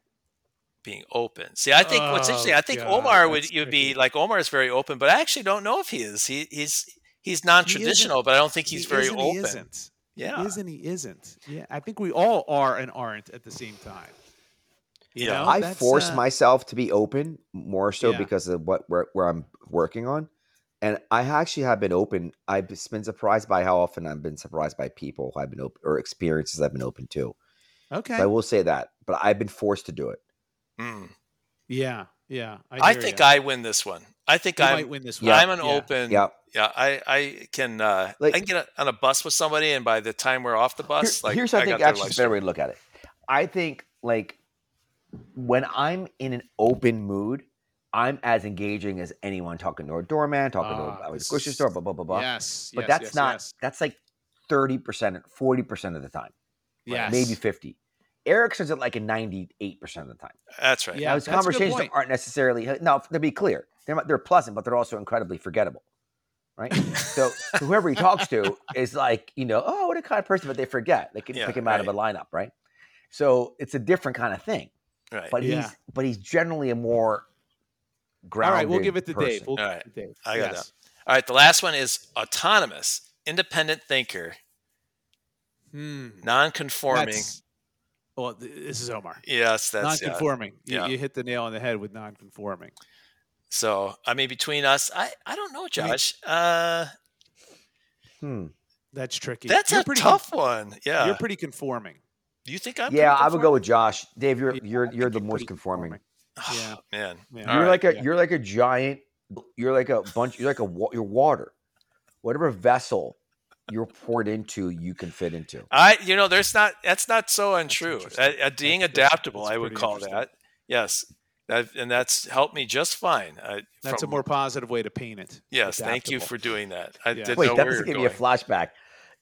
Being open. See, I think what's Oh, interesting. I think God, Omar that's you'd be tricky. like Omar is very open, but I actually don't know if he is. He's non-traditional, but I don't think he's very is and open. He isn't. Yeah. He is and he isn't. Yeah. I think we all are and aren't at the same time. You Yeah. know, I that's, force myself to be open more so Yeah. because of where I'm working on. And I actually have been open. I've been surprised by how often I've been surprised by people who I've been open or experiences I've been open to. Okay. So I will say that, but I've been forced to do it. Mm. Yeah. Yeah. I think I win this one. I think You I'm. might win this one. I'm an Yeah. open. Yeah. Yeah, I can. I Like- can get on a bus with somebody, and by the time we're off the bus, Here's I I think got their actually life it's a better story. way to look at it. I think like when I'm in an open mood, I'm as engaging as anyone talking to a doorman, talking to a this grocery is- store, blah blah blah blah. Yes. But yes, that's yes, not. Yes. That's like 30%, 40% of the time, Yes. maybe 50. Ericsson's at like a 98% of the time. That's right. Yeah. Now, those that's a good conversations point. aren't necessarily now. To be clear, they're pleasant, but they're also incredibly forgettable, right? So whoever he talks to is like, oh, what a kind of person, but they forget. They can Yeah, pick him out of a right. lineup, right? So it's a different kind of thing. Right. But Yeah. he's generally a more All grounded. right. We'll give it to person. Dave. We'll All give right. it to Dave. I got Yes. All right. The last one is autonomous, independent thinker, non-conforming. Well, this is Omar. Yes, that's yeah. Non-conforming. Yeah. You hit the nail on the head with non-conforming. So I mean, between us, I don't know, Josh. That's tricky. That's You're a pretty tough one. Yeah. You're pretty conforming. Do you think I'm? Yeah, pretty I would go with Josh. Dave, you're I you're think the you're most pretty conforming. Yeah. Man. Yeah. All You're right. you're like a giant. You're like a bunch. You're you're water. Whatever vessel you're poured into, you can fit into. That's not so untrue. interesting. Being That's adaptable, that's I would pretty call interesting. that. Yes. And that's helped me just fine. That's a more positive way to paint it. Yes, thank you Adaptable. for doing that. I Yeah. didn't Wait, know that where doesn't you give were me a going. flashback.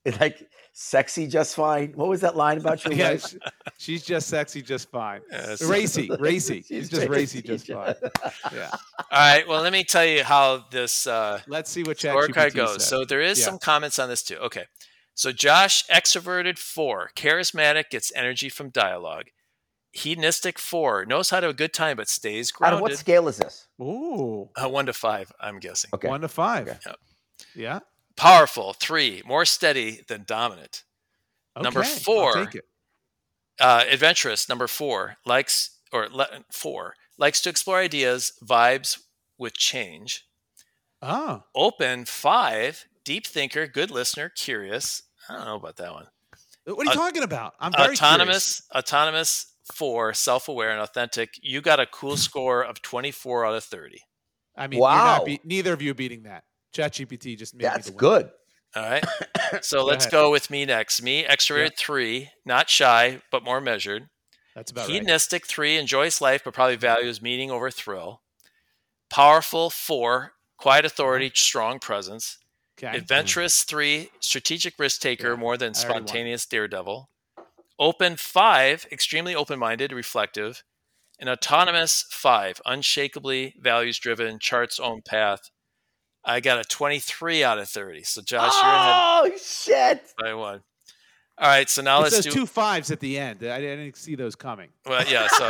It's like sexy just fine. What was that line about your wife? She's just sexy, just fine. Yes. Racy. She's just racy, just fine. Yeah. All right. Well, let me tell you how this Let's see what scorecard ChatGPT goes. said. So there is some comments on this too. Okay. So Josh, extroverted 4, charismatic, gets energy from dialogue. Hedonistic 4, knows how to have a good time but stays Out grounded. of what scale is this? Ooh. 1 to 5, I'm guessing. Okay. 1 to 5. Okay. Yep. Yeah. Powerful 3, more steady than dominant. Number Okay, 4, I'll take it. adventurous. Number 4, likes to explore ideas, vibes with change. Oh. Open 5, deep thinker, good listener, curious. I don't know about that one. What are you talking about? I'm very curious. Autonomous 4, self-aware and authentic. You got a cool score of 24 out of 30. I mean, Wow. neither of you are beating that. ChatGPT just made That's me the good. All right. So let's go with me next. Me, extroverted 3, not shy, but more measured. That's about right. Hedonistic 3, enjoys life, but probably values meaning over thrill. Powerful 4, quiet authority, strong presence. Okay. Adventurous 3, strategic risk taker, more than I already won. spontaneous daredevil. Open 5, extremely open-minded, reflective. And autonomous 5, unshakably values-driven, charts own path. I got a 23 out of 30. So Josh, you're ahead Oh shit! by 1. All right, so now It's let's those do. 2 5s at the end. I didn't see those coming. Well, yeah. So.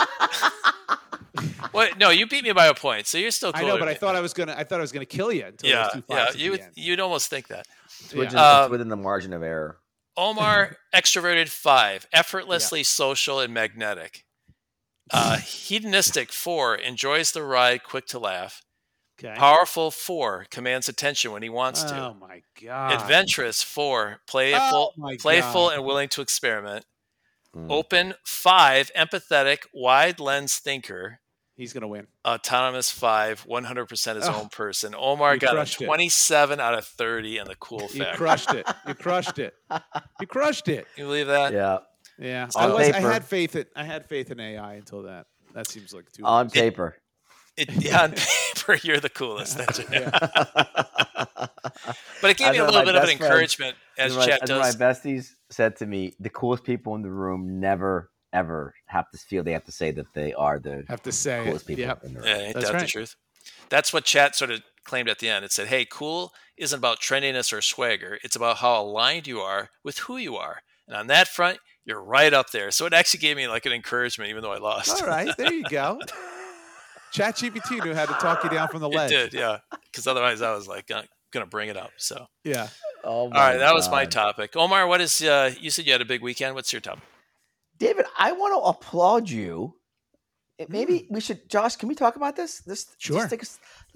Well, no, you beat me by a point, so you're still. I know, but I thought I was gonna kill you until those 2 5s. Yeah. at the end. You'd almost think that. It's within the margin of error. Omar, extroverted 5, effortlessly social and magnetic. Hedonistic 4, enjoys the ride, quick to laugh. Okay. Powerful 4, commands attention when he wants to. Oh my god. Adventurous 4, Oh my playful God. and willing to experiment. Open 5, empathetic, wide lens thinker. He's gonna win. Autonomous 5, 100% his own person. Omar You got a crushed it. 27 out of 30 on the cool You factor. crushed it. You crushed it. You crushed it. You believe that? Yeah. Yeah. On I paper. had faith in AI until that. That seems like too On much. paper. On paper, you're the coolest. That's it. But it gave me a That's little what bit my of an best friend- encouragement, as chat As my does. besties said to me, the coolest people in the room never, ever have to feel they have to say that they are the Have to say coolest it. people Yep. in the room. Yeah, ain't That's that the right. truth? That's what chat sort of claimed at the end. It said, hey, cool isn't about trendiness or swagger. It's about how aligned you are with who you are. And on that front, you're right up there. So it actually gave me like an encouragement, even though I lost. All right, there you go. ChatGPT knew how to talk you down from the It ledge. did, yeah. Because otherwise I was like going to bring it up. So, Yeah. Oh all right, that was my God. topic. Omar, what is, you said you had a big weekend. What's your topic? David, I want to applaud you. Maybe we should, Josh. Can we talk about this? Sure. Let's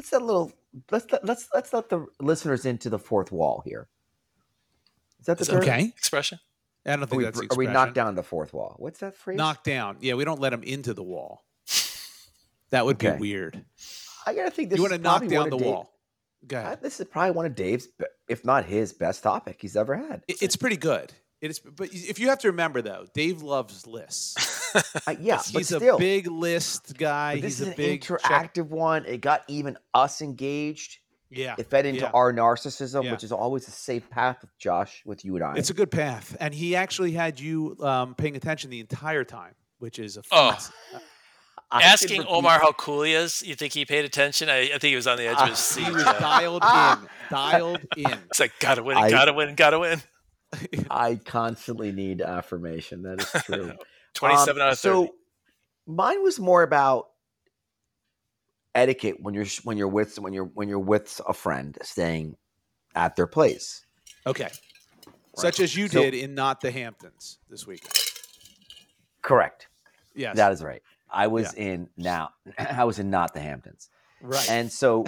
let the listeners into the fourth wall here. Is that the Is that term? Okay. Expression? I don't Are think we, that's the are we expression. knocked down the fourth wall? What's that phrase? Knocked down. Yeah, we don't let them into the wall. That would be Okay. weird. I gotta think this You want is to knock probably down one the of Dave- wall. Go ahead. This is probably one of Dave's, if not his, best topic he's ever had. It's pretty good. It is, but if you have to remember though, Dave loves lists. Yeah, but He's still, a big list guy. but this He's is a an big interactive one. It got even us engaged. Yeah, It fed into yeah. our narcissism, Yeah. which is always a safe path with Josh, with you and I. It's a good path, and he actually had you paying attention the entire time, which is a feat. Oh. I can Asking repeat- Omar how cool he is, you think he paid attention? I think he was on the edge of his seat. He was Yeah. dialed in. It's like, gotta win, I- gotta win. I constantly need affirmation. That is true. 27 out of 30. So mine was more about etiquette when you're with a friend staying at their place. Okay, such as you So- did in Not the Hamptons this weekend. Correct. Yes, That is right. I was in Not the Hamptons. right. And so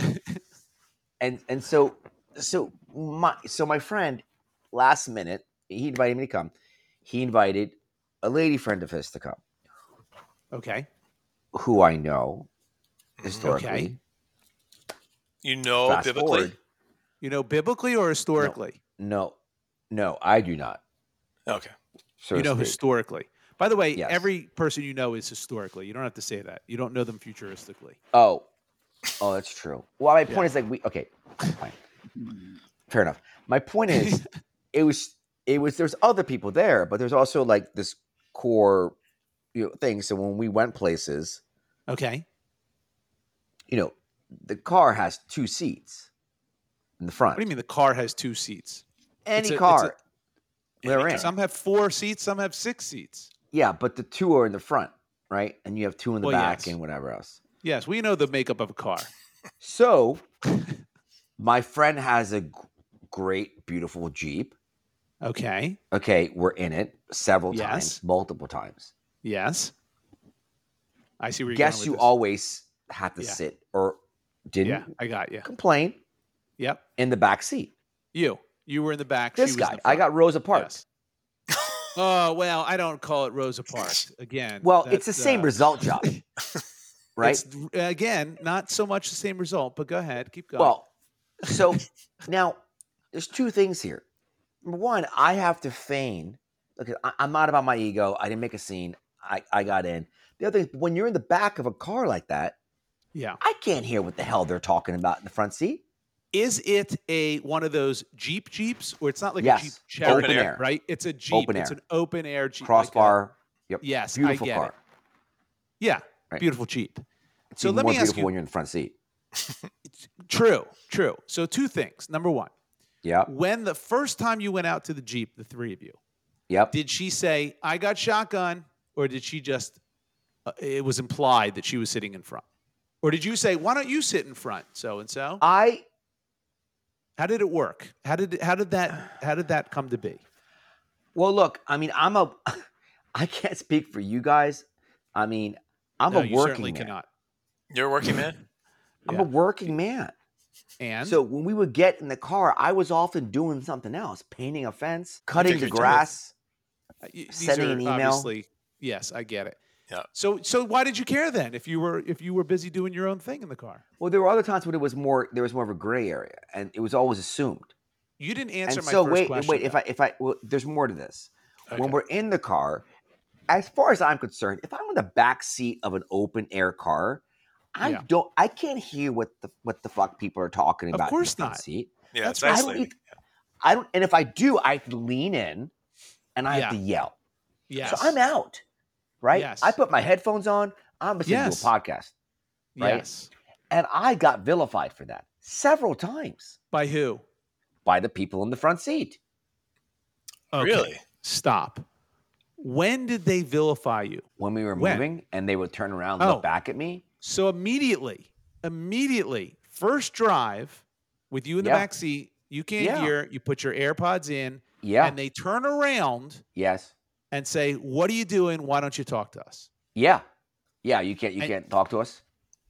my friend last minute, he invited me to come. He invited a lady friend of his to come, Okay, who I know historically. Okay. You know, Fast biblically. forward. you know, biblically or historically? No, I do not. Okay. So You to know, speak. historically. By the way, Yes. every person you know is historically. You don't have to say that. You don't know them futuristically. Oh, that's true. Well, my point is like fine. Fair enough. My point is, it was there's other people there, but there's also like this core thing. So when we went places, Okay. The car has 2 seats in the front. What do you mean the car has 2 seats? Any It's a- car they're in. Some have 4 seats, some have 6 seats. Yeah, but the 2 are in the front, right? And you have 2 in the Well, back yes. and whatever else. Yes, we know the makeup of a car. So my friend has a great, beautiful Jeep. Okay. Okay, we're in it several Yes. times, multiple times. Yes. I see where you're Guess going you with this. always had to Yeah. sit or didn't Yeah, I got you. complain Yep. in the back seat. You were in the back. This she was in guy, the I front. got Rosa Parks. Yes. Oh well, I don't call it Rosa Parks again. Well, it's the that's, same result, Josh. Right? It's, again, not so much the same result, but go ahead, keep going. Well, so now there's 2 things here. Number one, I have to feign. Look, I'm not about my ego. I didn't make a scene. I got in. The other thing is, when you're in the back of a car like that, yeah, I can't hear what the hell they're talking about in the front seat. is it one of those Jeeps, or it's not like Yes. a Jeep Cherokee, Open air. right? It's a Jeep. Open It's air. an open air Jeep. Crossbar. Yep. Yes, Beautiful I get car. it. Yeah, Right. beautiful Jeep. It's So even let more me ask beautiful you. when you're in the front seat. True. So 2 things. Number 1, Yep. when the first time you went out to the Jeep, the 3 of you, Yep. did she say, "I got shotgun," or did she just? It was implied that she was sitting in front, or did you say, "Why don't you sit in front, so and so"? How did it work? How did that come to be? Well, look, I mean, I can't speak for you guys. I mean, I'm No, a you working certainly man. cannot. You're a working man? I'm Yeah. a working man. And So when we would get in the car, I was often doing something else, painting a fence, cutting the figured you would. grass. these sending are an email. obviously, yes, I get it. Yeah. So why did you care then if you were busy doing your own thing in the car? Well, there were other times when there was more of a gray area, and it was always assumed. You didn't answer And my so first question. wait, though. if I well, there's more to this. Okay. When we're in the car, as far as I'm concerned, if I'm in the back seat of an open air car, Yeah. I can't hear what the fuck people are talking about. course in the front not. Seat. Yeah, it's I don't isolating. need- I don't, and if I do, I have to lean in, and I Yeah. have to yell. Yes. So I'm out, right? Yes. I put my headphones on. I'm listening Yes. to a podcast, right? Yes. and I got vilified for that several times By who? by the people in the front seat. Okay. Really? Stop. When did they vilify you? When we were When? moving, and they would turn around, Oh. look back at me. So immediately, first drive with you in the Yeah. back seat, you can't Yeah. hear, you put your AirPods in, Yeah. and they turn around Yes. and say, "What are you doing? Why don't you talk to us?" Yeah. Yeah. You can't talk to us.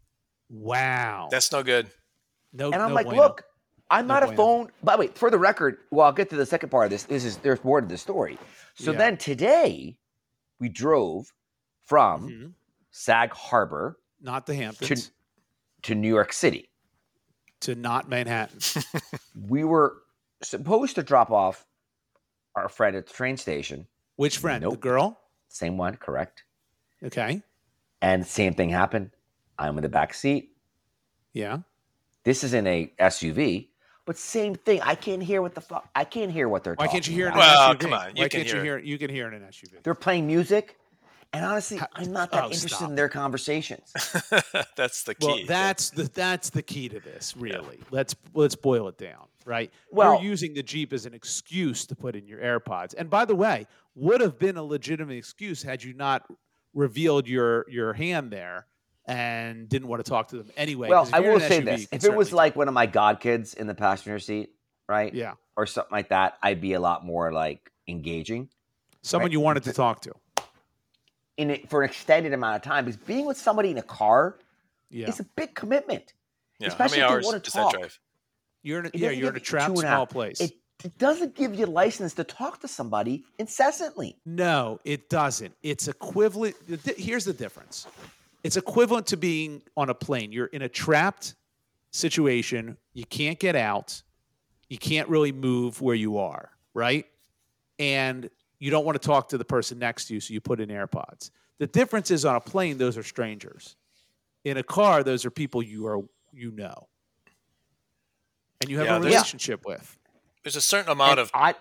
Wow. That's no good. no. And I'm no like, bueno. look, I'm No not a bueno. phone. By the way, for the record, well, I'll get to the second part of this. There's more to the story. So Yeah. then today, we drove from Mhm. Sag Harbor Not the Hamptons to New York City. to not Manhattan. We were supposed to drop off our friend at the train station. Which friend? The Nope. girl? Same one, correct? Okay. And same thing happened. I'm in the back seat. Yeah. This is in a SUV, but same thing. I can't hear what the fuck. I can't hear what they're Why talking can't you hear it in about. an Well, SUV? come on, you Why can can't hear you it. hear it? You can hear it in an SUV. They're playing music, and honestly, I'm not that Oh, interested stop. in their conversations. That's the key. Well, that's the key to this, really. Let's boil it down, right? Well- You're using the Jeep as an excuse to put in your AirPods. And by the way, would have been a legitimate excuse had you not revealed your hand there and didn't want to talk to them anyway. Well, 'cause if I you're in will an say SUV, this: you can if it was certainly like one of my godkids in the passenger seat, right? Yeah. Or something like that, I'd be a lot more like engaging someone right. you wanted to talk to. in it for an extended amount of time. Because being with somebody in a car Yeah. is a big commitment. yeah. How especially many if they hours wanna does talk. that drive? You're in a, It yeah, doesn't you're in give a you trapped 2.5. small place. It doesn't give you license to talk to somebody incessantly. No, it doesn't. It's equivalent. Here's the difference. It's equivalent to being on a plane. You're in a trapped situation. You can't get out. You can't really move where you are, right? And you don't want to talk to the person next to you, so you put in AirPods. The difference is on a plane, those are strangers. In a car, those are people you know. And you have Yeah, a there's- relationship with. There's a certain amount And of I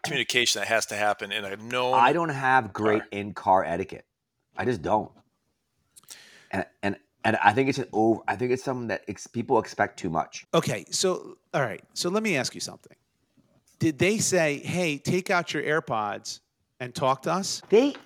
communication that has to happen in a known. I don't have great car. in-car etiquette. I just don't. And I think it's I think it's something that people expect too much. Okay, so all right, so let me ask you something. Did they say, "Hey, take out your AirPods and talk to us"? They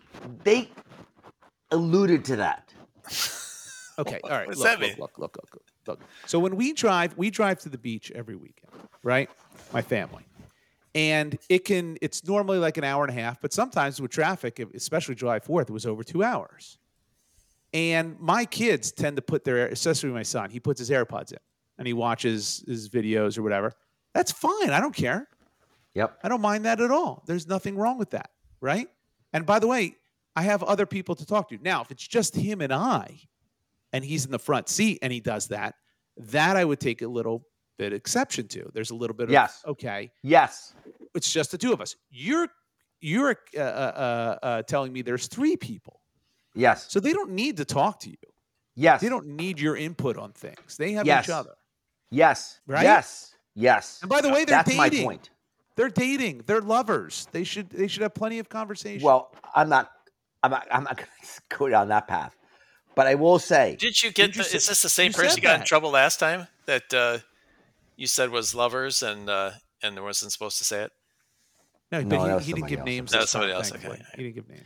alluded to that. Okay, all right. What does that mean? Look. So when we drive to the beach every weekend, right? My family. And it's normally like an hour and a half, but sometimes with traffic, especially July 4th, it was over 2 hours. And my kids tend to put especially my son, he puts his AirPods in and he watches his videos or whatever. That's fine. I don't care. Yep. I don't mind that at all. There's nothing wrong with that, right? And by the way, I have other people to talk to. Now, if it's just him and I, and he's in the front seat and he does that I would take a little bit exception to. There's a little bit of, okay. Yes. It's just the two of us. You're telling me there's 3 people. Yes. So they don't need to talk to you. Yes. They don't need your input on things. They have Yes. each other. Yes. Right? Yes. And by the way, they're That's dating. my point. They're dating. They're lovers. They should have plenty of conversation. Well, I'm not going to go down that path. But I will say, Did you get? Is this the same you person said you got in that. trouble last time that you said was lovers and there wasn't supposed to say it? no, No, but that was he didn't somebody give else. names. That was this time, somebody else, thankfully. okay. He didn't give names.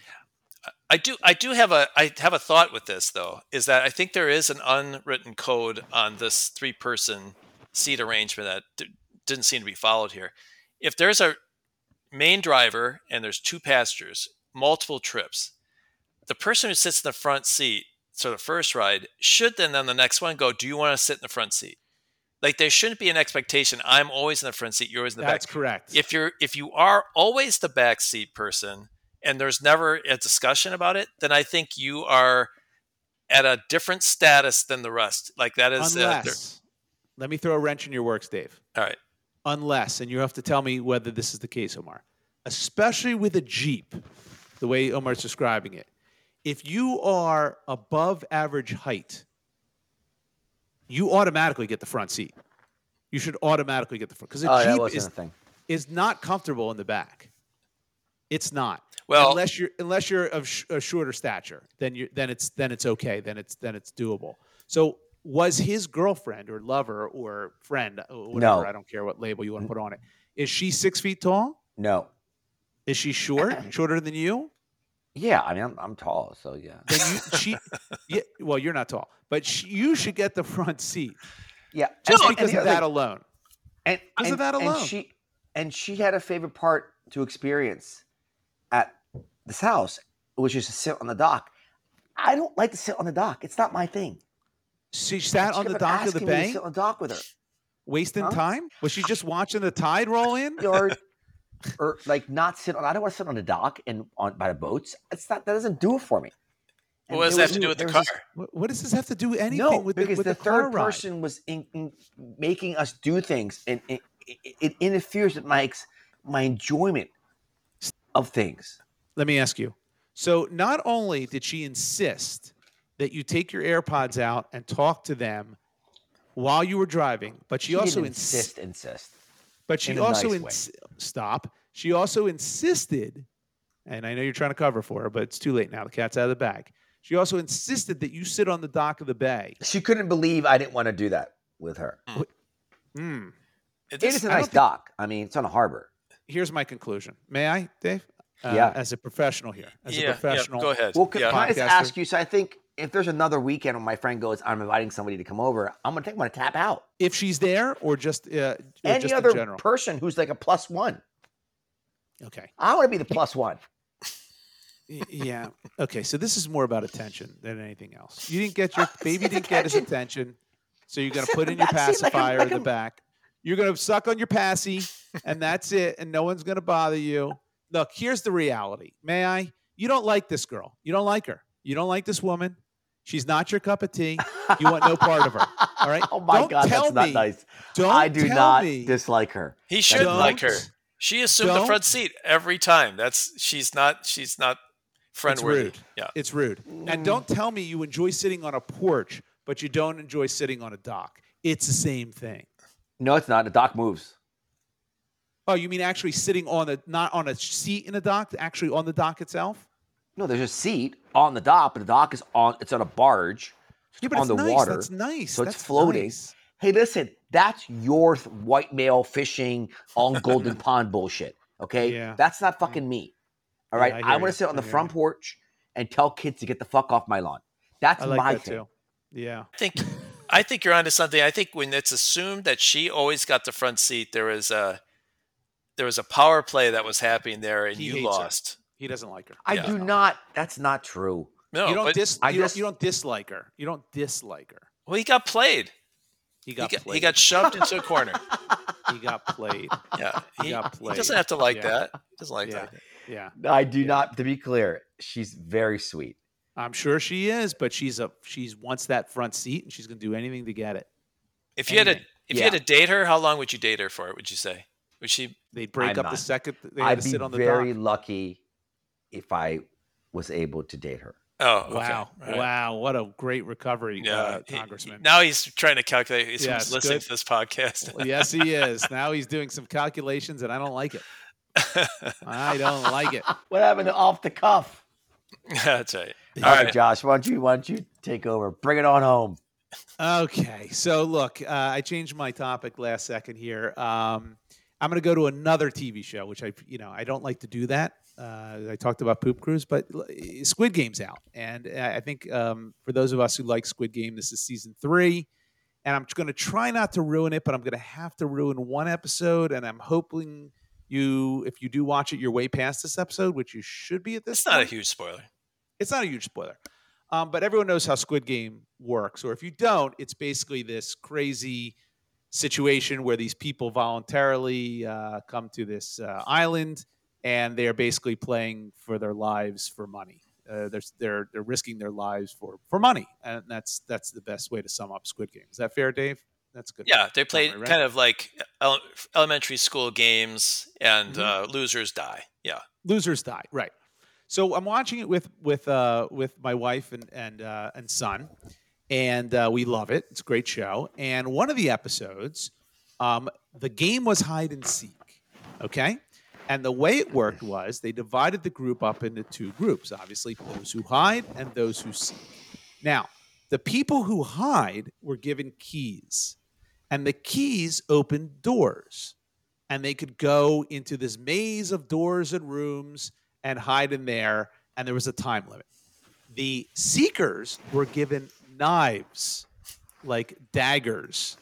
I do have a thought with this though, is that I think there is an unwritten code on this 3-person seat arrangement that didn't seem to be followed here. If there's a main driver and there's 2 passengers, multiple trips, the person who sits in the front seat, so the first ride, should then on the next one go, do you want to sit in the front seat? Like there shouldn't be an expectation. I'm always in the front seat. You're always in the back. That's correct. If you are always the back seat person and there's never a discussion about it, then I think you are at a different status than the rest. Like that is. Unless, let me throw a wrench in your works, Dave. All right. Unless, and you have to tell me whether this is the case, Omar, especially with a Jeep, the way Omar's describing it. If you are above average height, you automatically get the front seat. You should automatically get the front because a Jeep is not comfortable in the back. It's not. Well, unless you're of a shorter stature, then it's okay. Then it's doable. So was his girlfriend or lover or friend or whatever? No. I don't care what label you want to put on it. Is she 6 feet tall? no. Is she shorter than you? Yeah, I mean, I'm tall, so yeah. Then well, you're not tall, but you should get the front seat Yeah. just And- because and of the that other- alone. And Because of that alone. And she had a favorite part to experience at this house, which is to sit on the dock. I don't like to sit on the dock. It's not my thing. She sat on the kept dock of the asking me to bay, sit on the dock with her. wasting Huh? time. Was she just watching the tide roll in? Or like not sit on. I don't want to sit on the dock and by the boats. It's not. That doesn't do it for me. And what does there that have was- to do with the there car? was this- What does this have to do with anything No, with because the the car third ride? person was in making us do things, and it interferes with my enjoyment of things. Let me ask you. So not only did she insist that you take your AirPods out and talk to them while you were driving, but she also didn't insist. But she in a also nice way. stop. She also insisted, and I know you're trying to cover for her, but it's too late now. The cat's out of the bag. She also insisted that you sit on the dock of the bay. She couldn't believe I didn't want to do that with her. It It is a nice dock. I mean, it's on a harbor. Here's my conclusion. May I, Dave? Yeah. As a professional here, as a Yeah, professional. go ahead. Well, can Yeah. I just podcaster. ask you? So I think if there's another weekend when my friend goes, I'm inviting somebody to come over, I'm gonna tap out. If she's there, or just Any just other in general. person who's like a +1, Okay. I want to be the +1. Yeah. Okay. So this is more about attention than anything else. You didn't get your baby It's didn't get his attention. attention, so you're gonna Sit put in in the your back seat like pacifier I'm- in the back. You're gonna suck on your passy, and that's it, and no one's gonna bother you. Look, here's the reality. May I? You don't like this girl. You don't like her. You don't like this woman. She's not your cup of tea. You want no part of her. All right. Oh my Don't God, tell that's not me- nice. Don't I do tell not me- dislike her. He should Don't- like her. She assumed the don't- front seat every time. She's not friend It's worthy. rude. Yeah. It's rude. And don't tell me you enjoy sitting on a porch, but you don't enjoy sitting on a dock. It's the same thing. No, it's not. The dock moves. Oh, you mean actually sitting on not on a seat in a dock, actually on the dock itself? No, there's a seat on the dock, but the dock is it's on a barge. Yeah, but on it's the nice. water. That's nice. So it's That's floating. nice. Hey, listen, that's your white male fishing on Golden Pond bullshit. Okay? Yeah. That's not fucking me. All right? I hear I'm going you. to sit on the I hear front you. porch and tell kids to get the fuck off my lawn. That's I like my that thing. too. Yeah. I think you're onto something. I think when it's assumed that she always got the front seat, there was a power play that was happening there, and He you hates lost. her. He doesn't like her. I Yeah. do not. That's not true. No, You don't but you don't dislike her. You don't dislike her. well, he got played. He got played. He got shoved into a corner. He got played. Yeah, He got he played. doesn't have to like Yeah. that. He doesn't like Yeah. that. Yeah. I do not. To be clear, she's very sweet. I'm sure she is, but she's wants that front seat and she's going to do anything to get it. If you had Anything. to date her, how long would you date her for? Would you say? Would she? They'd break I'm up not. the second they had I'd to be sit on the very dock. lucky if I was able to date her. Oh, okay. Wow. Right. Wow. What a great recovery, Yeah, Congressman. now he's trying to calculate. He's Yes, listening good. to this podcast. Well, yes, he is. Now he's doing some calculations and I don't like it. I don't like it. What happened to off the cuff? That's right. All right, Josh, why don't you take over? Bring it on home. Okay, so look, I changed my topic last second here. I'm going to go to another TV show, which I don't like to do that. I talked about Poop Cruise, but Squid Game's out, and I think for those of us who like Squid Game, this is season 3, and I'm going to try not to ruin it, but I'm going to have to ruin one episode, and I'm hoping if you do watch it, you're way past this episode, which you should be at this It's point. not a huge spoiler. It's not a huge spoiler. But everyone knows how Squid Game works. Or if you don't, it's basically this crazy situation where these people voluntarily come to this island and they're basically playing for their lives for money. They're risking their lives for money. And that's the best way to sum up Squid Game. Is that fair, Dave? That's good. Yeah, they play summary, right? kind of like elementary school games, and losers die. Yeah. Losers die, right? So I'm watching it with my wife and son, and we love it. It's a great show. And one of the episodes, the game was hide and seek. Okay, and the way it worked was they divided the group up into 2 groups. Obviously, those who hide and those who seek. Now, the people who hide were given keys, and the keys opened doors, and they could go into this maze of doors and rooms and hide in there, and there was a time limit. The seekers were given knives, like daggers,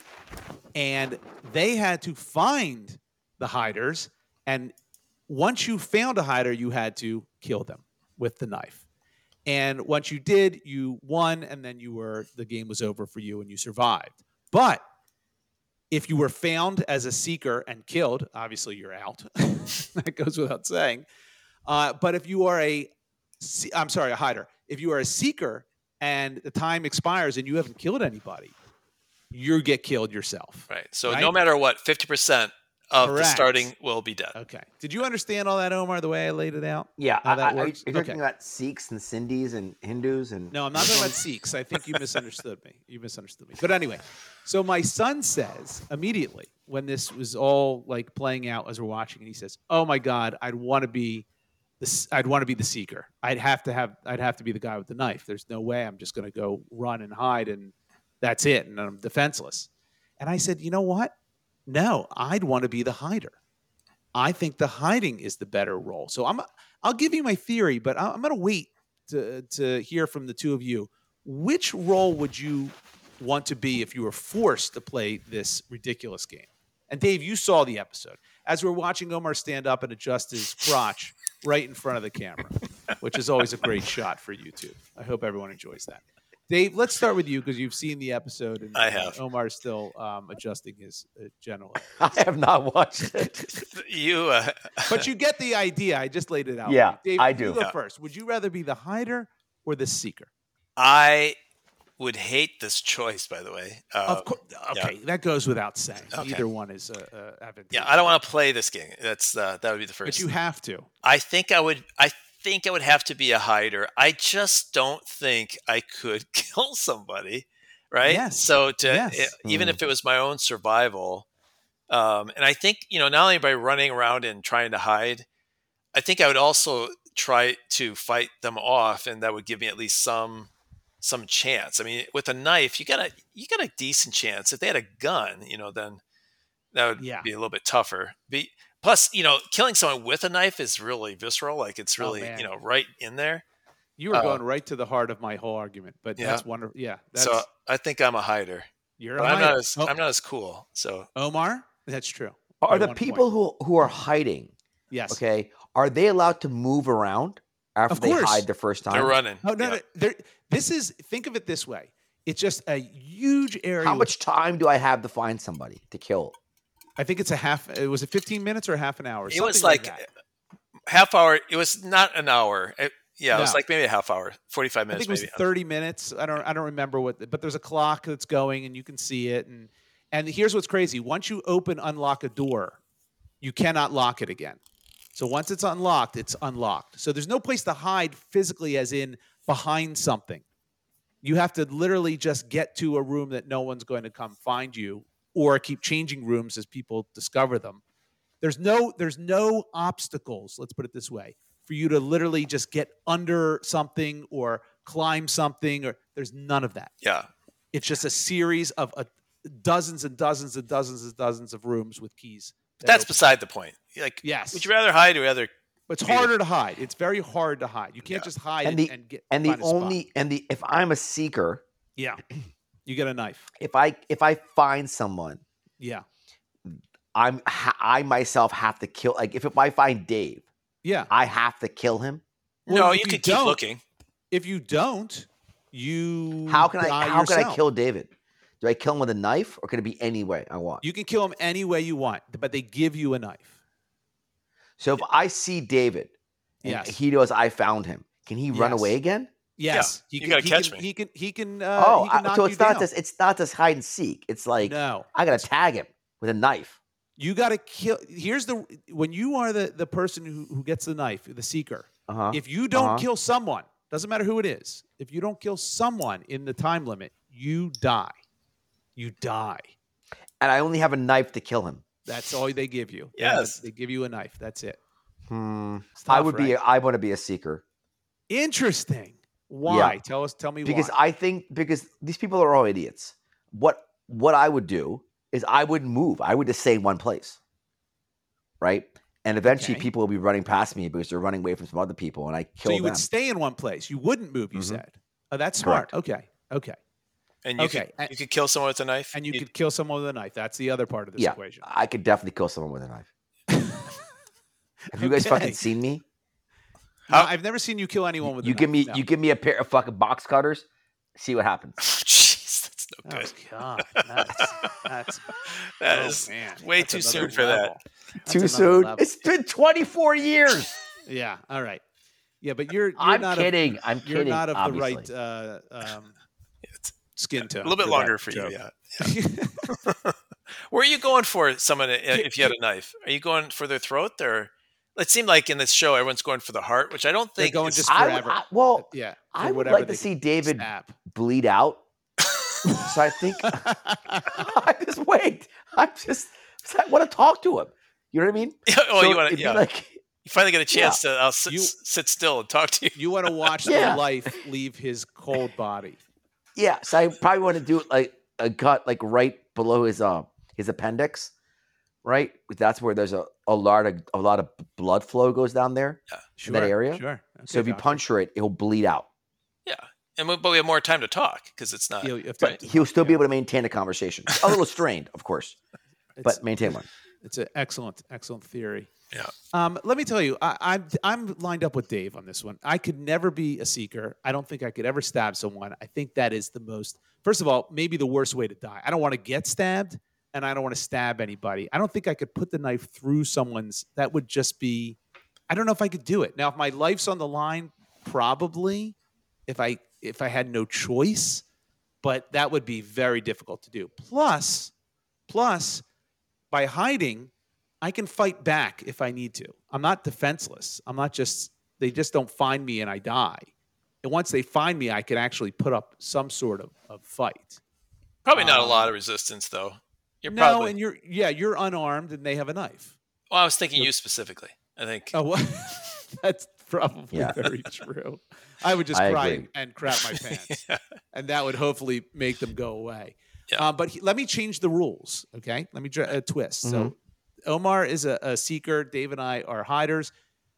and they had to find the hiders, and once you found a hider, you had to kill them with the knife. And once you did, you won, and then the game was over for you and you survived. But if you were found as a seeker and killed, obviously you're out. That goes without saying. But if you are a hider. If you are a seeker and the time expires and you haven't killed anybody, you get killed yourself. Right. So Right? no matter what, 50% of the Correct. starting will be dead. Okay. Did you understand all that, Omar, the way I laid it out? Yeah, How that are works? you talking about Sikhs and Sindhis and Hindus and No, I'm not talking about Sikhs. I think you misunderstood me. But anyway, so my son says immediately when this was all like playing out as we're watching, and he says, "Oh my God, I'd want to be the seeker. I'd have to be the guy with the knife. There's no way I'm just going to go run and hide and that's it, and I'm defenseless." And I said, "You know what? No, I'd want to be the hider. I think the hiding is the better role. So I'll give you my theory, but I'm going to wait to hear from the two of you. Which role would you want to be if you were forced to play this ridiculous game?" And Dave, you saw the episode. As we're watching Omar stand up and adjust his crotch right in front of the camera, which is always a great shot for YouTube. I hope everyone enjoys that. Dave, let's start with you because you've seen the episode. And I have. Omar's still adjusting his general. I have not watched it. You, But you get the idea. I just laid it out. Yeah, Dave, I you do. go first. Would you rather be the hider or the seeker? I would hate this choice, by the way. Of course. Okay, yeah. that goes without saying. Okay. Either one is advantageous. Yeah, I don't want to play this game. That would be the first. But you have to. I think I would have to be a hider. I just don't think I could kill somebody, right? Yes. So Yes. even if it was my own survival, And I think, not only by running around and trying to hide, I think I would also try to fight them off, and that would give me at least some chance. I mean, with a knife, you got a decent chance. If they had a gun, then that would be a little bit tougher. Plus, killing someone with a knife is really visceral. Like it's really, right in there. You were going right to the heart of my whole argument, but that's wonderful. Yeah. So I think I'm a hider. You're a hider. I'm not as cool. So Omar, that's true. Are the people who are hiding? Yes. Okay. Are they allowed to move around after they hide the first time? They're running. Oh no. Think of it this way. It's just a huge area. How much time do I have to find somebody to kill? I think it's was it 15 minutes or half an hour? It was like half hour. It was not an hour. It was like maybe a half hour, 45 minutes. I think it was 30 minutes. I don't remember but there's a clock that's going and you can see it. And here's what's crazy. Once you unlock a door, you cannot lock it again. So once it's unlocked, it's unlocked. So there's no place to hide physically as in behind something. You have to literally just get to a room that no one's going to come find you, or keep changing rooms as people discover them. There's no obstacles, let's put it this way, for you to literally just get under something or climb something, or there's none of that. Yeah. It's just a series of dozens and dozens and dozens and dozens of rooms with keys. That's beside the point. Like, yes. Would you rather hide or rather? It's harder to hide. It's very hard to hide. You can't just hide and get. If I'm a seeker, you get a knife. If I find someone, I myself have to kill. Like if I find Dave, I have to kill him. No, you can keep looking. If you don't, you how can I kill David? Do I kill him with a knife, or can it be any way I want? You can kill him any way you want, but they give you a knife. So if I see David and he knows I found him, can he run away again? Yes. You gotta catch me. He can so it's not just hide and seek. It's like I gotta tag him with a knife. You gotta kill. When you are the person who gets the knife, the seeker. If you don't kill someone, doesn't matter who it is. If you don't kill someone in the time limit, you die. You die. And I only have a knife to kill him. That's all they give you. Yes. They give you a knife. That's it. I want to be a seeker. Interesting. Why? Yeah. Tell me because why. Because these people are all idiots. What I would do is I wouldn't move. I would just stay in one place. Right? And eventually people will be running past me because they're running away from some other people, and I kill them. So you would stay in one place. You wouldn't move, you said. Oh, that's smart. Correct. Okay. And you could kill someone with a knife? And you could kill someone with a knife. That's the other part of this equation. I could definitely kill someone with a knife. Have you guys fucking seen me? No, I've never seen you kill anyone with a knife. You give me a pair of fucking box cutters, see what happens. Jeez, that's no good. Oh, God. That is way too soon for that. Too soon? It's been 24 years. Yeah, all right. Yeah, but you're I'm not kidding. You're not of obviously. the right skin tone. A little bit longer for you, Where are you going for someone if you had a knife? Are you going for their throat, or it seemed like in this show everyone's going for the heart, which I don't think they're going just forever. I would like to see David bleed out. So I think I want to talk to him. You know what I mean? You want to? Yeah. You finally get a chance to sit still and talk to you. You want to watch the life leave his cold body. Yeah, so I probably want to do like a cut like right below his appendix, right? That's where there's a lot of blood flow goes down there in that area. Sure. Okay, so if you puncture it, it'll bleed out. Yeah, but we have more time to talk because it's not. But he'll still be able to maintain a conversation. A little strained, of course, but maintain one. It's an excellent theory. Yeah. Let me tell you, I'm lined up with Dave on this one. I could never be a seeker. I don't think I could ever stab someone. I think that is the most, first of all, maybe the worst way to die. I don't want to get stabbed, and I don't want to stab anybody. I don't think I could put the knife through someone's. That would just be, I don't know if I could do it. Now, if my life's on the line, probably, if I had no choice, but that would be very difficult to do. Plus, by hiding, I can fight back if I need to. I'm not defenseless. They just don't find me and I die. And once they find me, I can actually put up some sort of fight. Probably not a lot of resistance, though. You're No, probably. and you're unarmed and they have a knife. Well, I was thinking you specifically. I think. Oh, well, that's probably very true. I would just cry agree. and crap my pants, Yeah. and that would hopefully make them go away. Yeah. But let me change the rules, okay? Let me twist. So Omar is a seeker. Dave and I are hiders.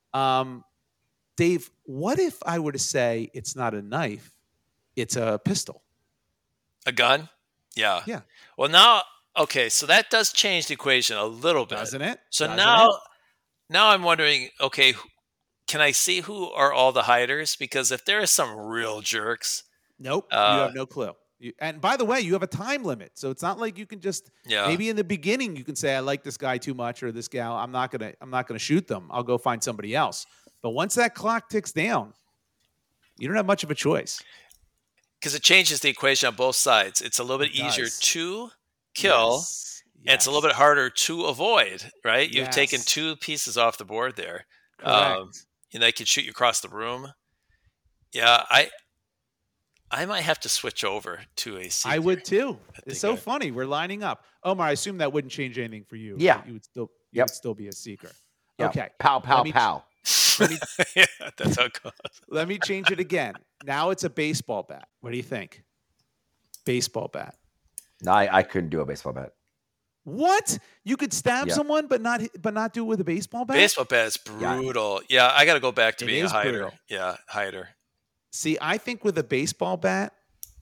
Dave, what if I were to say it's not a knife, it's a pistol? A gun? Yeah. Yeah. Well, now, okay, so that does change the equation a little bit. Doesn't it? So Doesn't now, it? now I'm wondering, okay, can I see who are all the hiders? Because if there are some real jerks, Nope. You have no clue. And by the way, you have a time limit, so it's not like you can just maybe in the beginning you can say I like this guy too much or this gal. I'm not gonna shoot them. I'll go find somebody else. But once that clock ticks down, you don't have much of a choice. because it changes the equation on both sides. It's a little bit easier to kill, and it's a little bit harder to avoid, right? You've taken two pieces off the board there. Correct. And they can shoot you across the room. Yeah, I might have to switch over to a seeker. I would too. It's so I- funny. We're lining up. Omar, I assume that wouldn't change anything for you. Yeah. You would still Yep. would still be a seeker. Yeah. Okay. Pow, pow, Let me- pow. Yeah, that's how it goes. Let me change it again. Now it's a baseball bat. What do you think? Baseball bat. No, I couldn't do a baseball bat. What? You could stab Yeah. someone but not do it with a baseball bat? Baseball bat is brutal. Yeah, I got to go back to It being a is hider. brutal. Yeah, hider. See, I think with a baseball bat,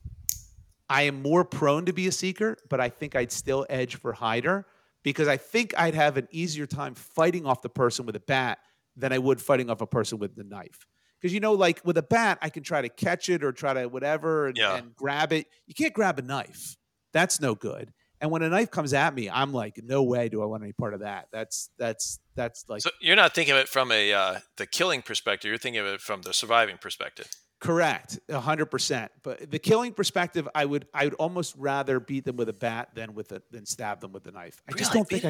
I am more prone to be a seeker, but I think I'd still edge for hider because I think I'd have an easier time fighting off the person with a bat than I would fighting off a person with the knife. Because, like with a bat, I can try to catch it or try to whatever and grab it. You can't grab a knife. That's no good. And when a knife comes at me, I'm like, no way do I want any part of that. That's like So you're not thinking of it from a the killing perspective. You're thinking of it from the surviving perspective. correct, 100%. But the killing perspective, I would almost rather beat them with a bat than stab them with the knife. I just don't think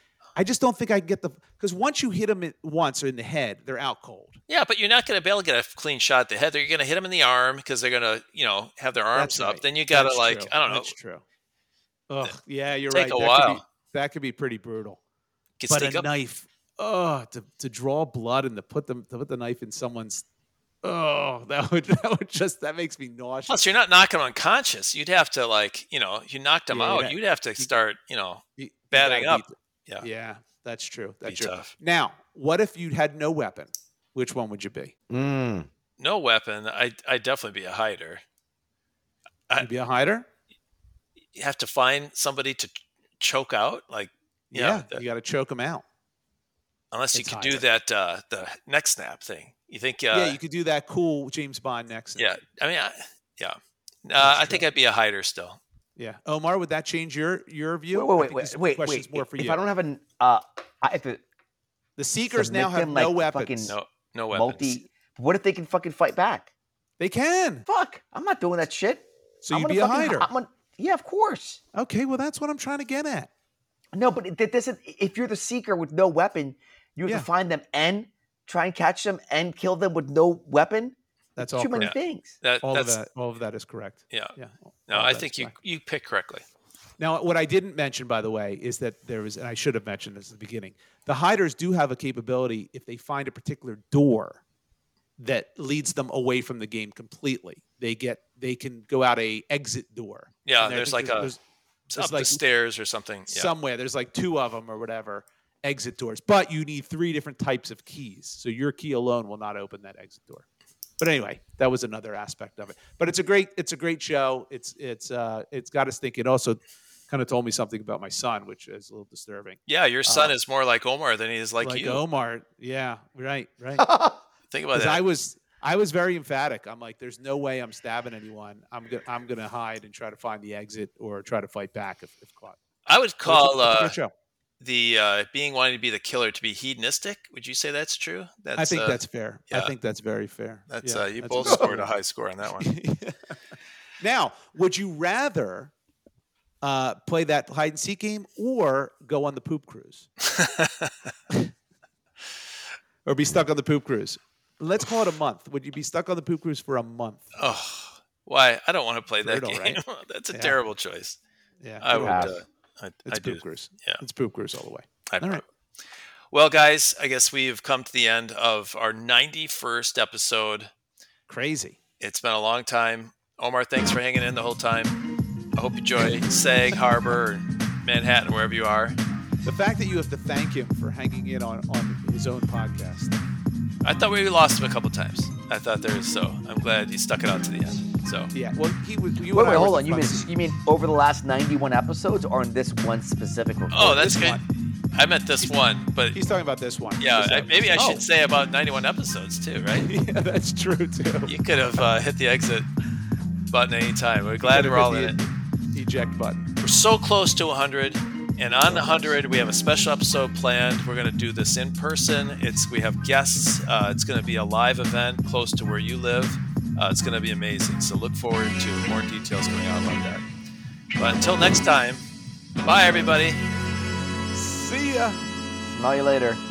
I can get because once you hit them once or in the head, they're out cold. Yeah, but you're not going to be able to get a clean shot at the head. You're going to hit them in the arm because they're going to, have their arms That's up. right. Then you got to That's true. I don't know, That's true. Oh, yeah, you're Take right. a while. That could be pretty brutal. get But sneak a up. knife, to draw blood and to put the knife in someone's, that makes me nauseous. Plus, you're not knocking them unconscious. You'd have to you knocked them Yeah, out. You'd have to start, You batting gotta up. beat Yeah. Yeah, that's true. That's Be true. tough. Now, what if you had no weapon? Which one would you be? No weapon. I'd definitely be a hider. You'd be a hider? You have to find somebody to choke out. Yeah, you got to choke them out. Unless you It's could hider. do that the neck snap thing. You think? Yeah, you could do that cool James Bond next. Yeah. I mean, I think I'd be a hider still. Yeah. Omar, would that change your view? I Wait, think this wait. question's more for If you. I don't have an, I have to The Seekers now submit have them no like weapons. fucking No weapons. What if they can fucking fight back? They can. Fuck, I'm not doing that shit. So I'm you'd gonna be a fucking- hider. I'm gonna- yeah, of course. Okay, well, that's what I'm trying to get at. No, but that doesn't. If you're the seeker with no weapon, you have Yeah. to find them and try and catch them and kill them with no weapon. That's Too all many correct. things. All of that is correct. Yeah. Yeah. No, all of I that think is you correct. you pick correctly. Now, what I didn't mention, by the way, is that there was, and I should have mentioned this at the beginning, the hiders do have a capability if they find a particular door that leads them away from the game completely. They can go out a exit door. Yeah, And I there's think like there's up the stairs or something. Yeah. somewhere. There's like two of them or whatever, exit doors. But you need 3 different types of keys. So your key alone will not open that exit door. But anyway, that was another aspect of it. But it's a great show. It's got us thinking. Also, kind of told me something about my son, which is a little disturbing. Yeah, your son is more like Omar than he is like you. Omar. Yeah, right. Think about Because that. I was very emphatic. I'm like, there's no way I'm stabbing anyone. I'm gonna hide and try to find the exit or try to fight back if caught. I would call It's a good show. the being wanting to be the killer to be hedonistic. Would you say that's true? I think that's fair. I yeah. think that's very fair. That's Yeah, you that's both good scored a point. high score on that one. Now, would you rather play that hide and seek game or go on the poop cruise? Or be stuck on the poop cruise? Let's call it a month. Would you be stuck on the poop cruise for a month? Oh, why? I don't want to play that Brutal, game. right? That's a Yeah. terrible choice. Yeah. I good would. one. Pass. It's do. Poop Cruise. Yeah. It's Poop Cruise all the way. All right. Well, guys, I guess we've come to the end of our 91st episode. Crazy. It's been a long time. Omar, thanks for hanging in the whole time. I hope you enjoy Sag Harbor or Manhattan, wherever you are. The fact that you have to thank him for hanging in on his own podcast. I thought we lost him a couple times. I thought so I'm glad he stuck it out to the end. So yeah, well, he was. Wait, hold on. You mean over the last 91 episodes, or in this one specific recording? Oh, that's good. I meant this one, but he's talking about this one. Yeah, maybe I should say about 91 episodes too, right? Yeah, that's true too. You could have hit the exit button anytime. We're glad we're all in it. Eject button. We're so close to 100. And on the 100, we have a special episode planned. We're going to do this in person. We have guests. It's going to be a live event close to where you live. It's going to be amazing. So look forward to more details coming out about that. But until next time, bye, everybody. See ya. Smell you later.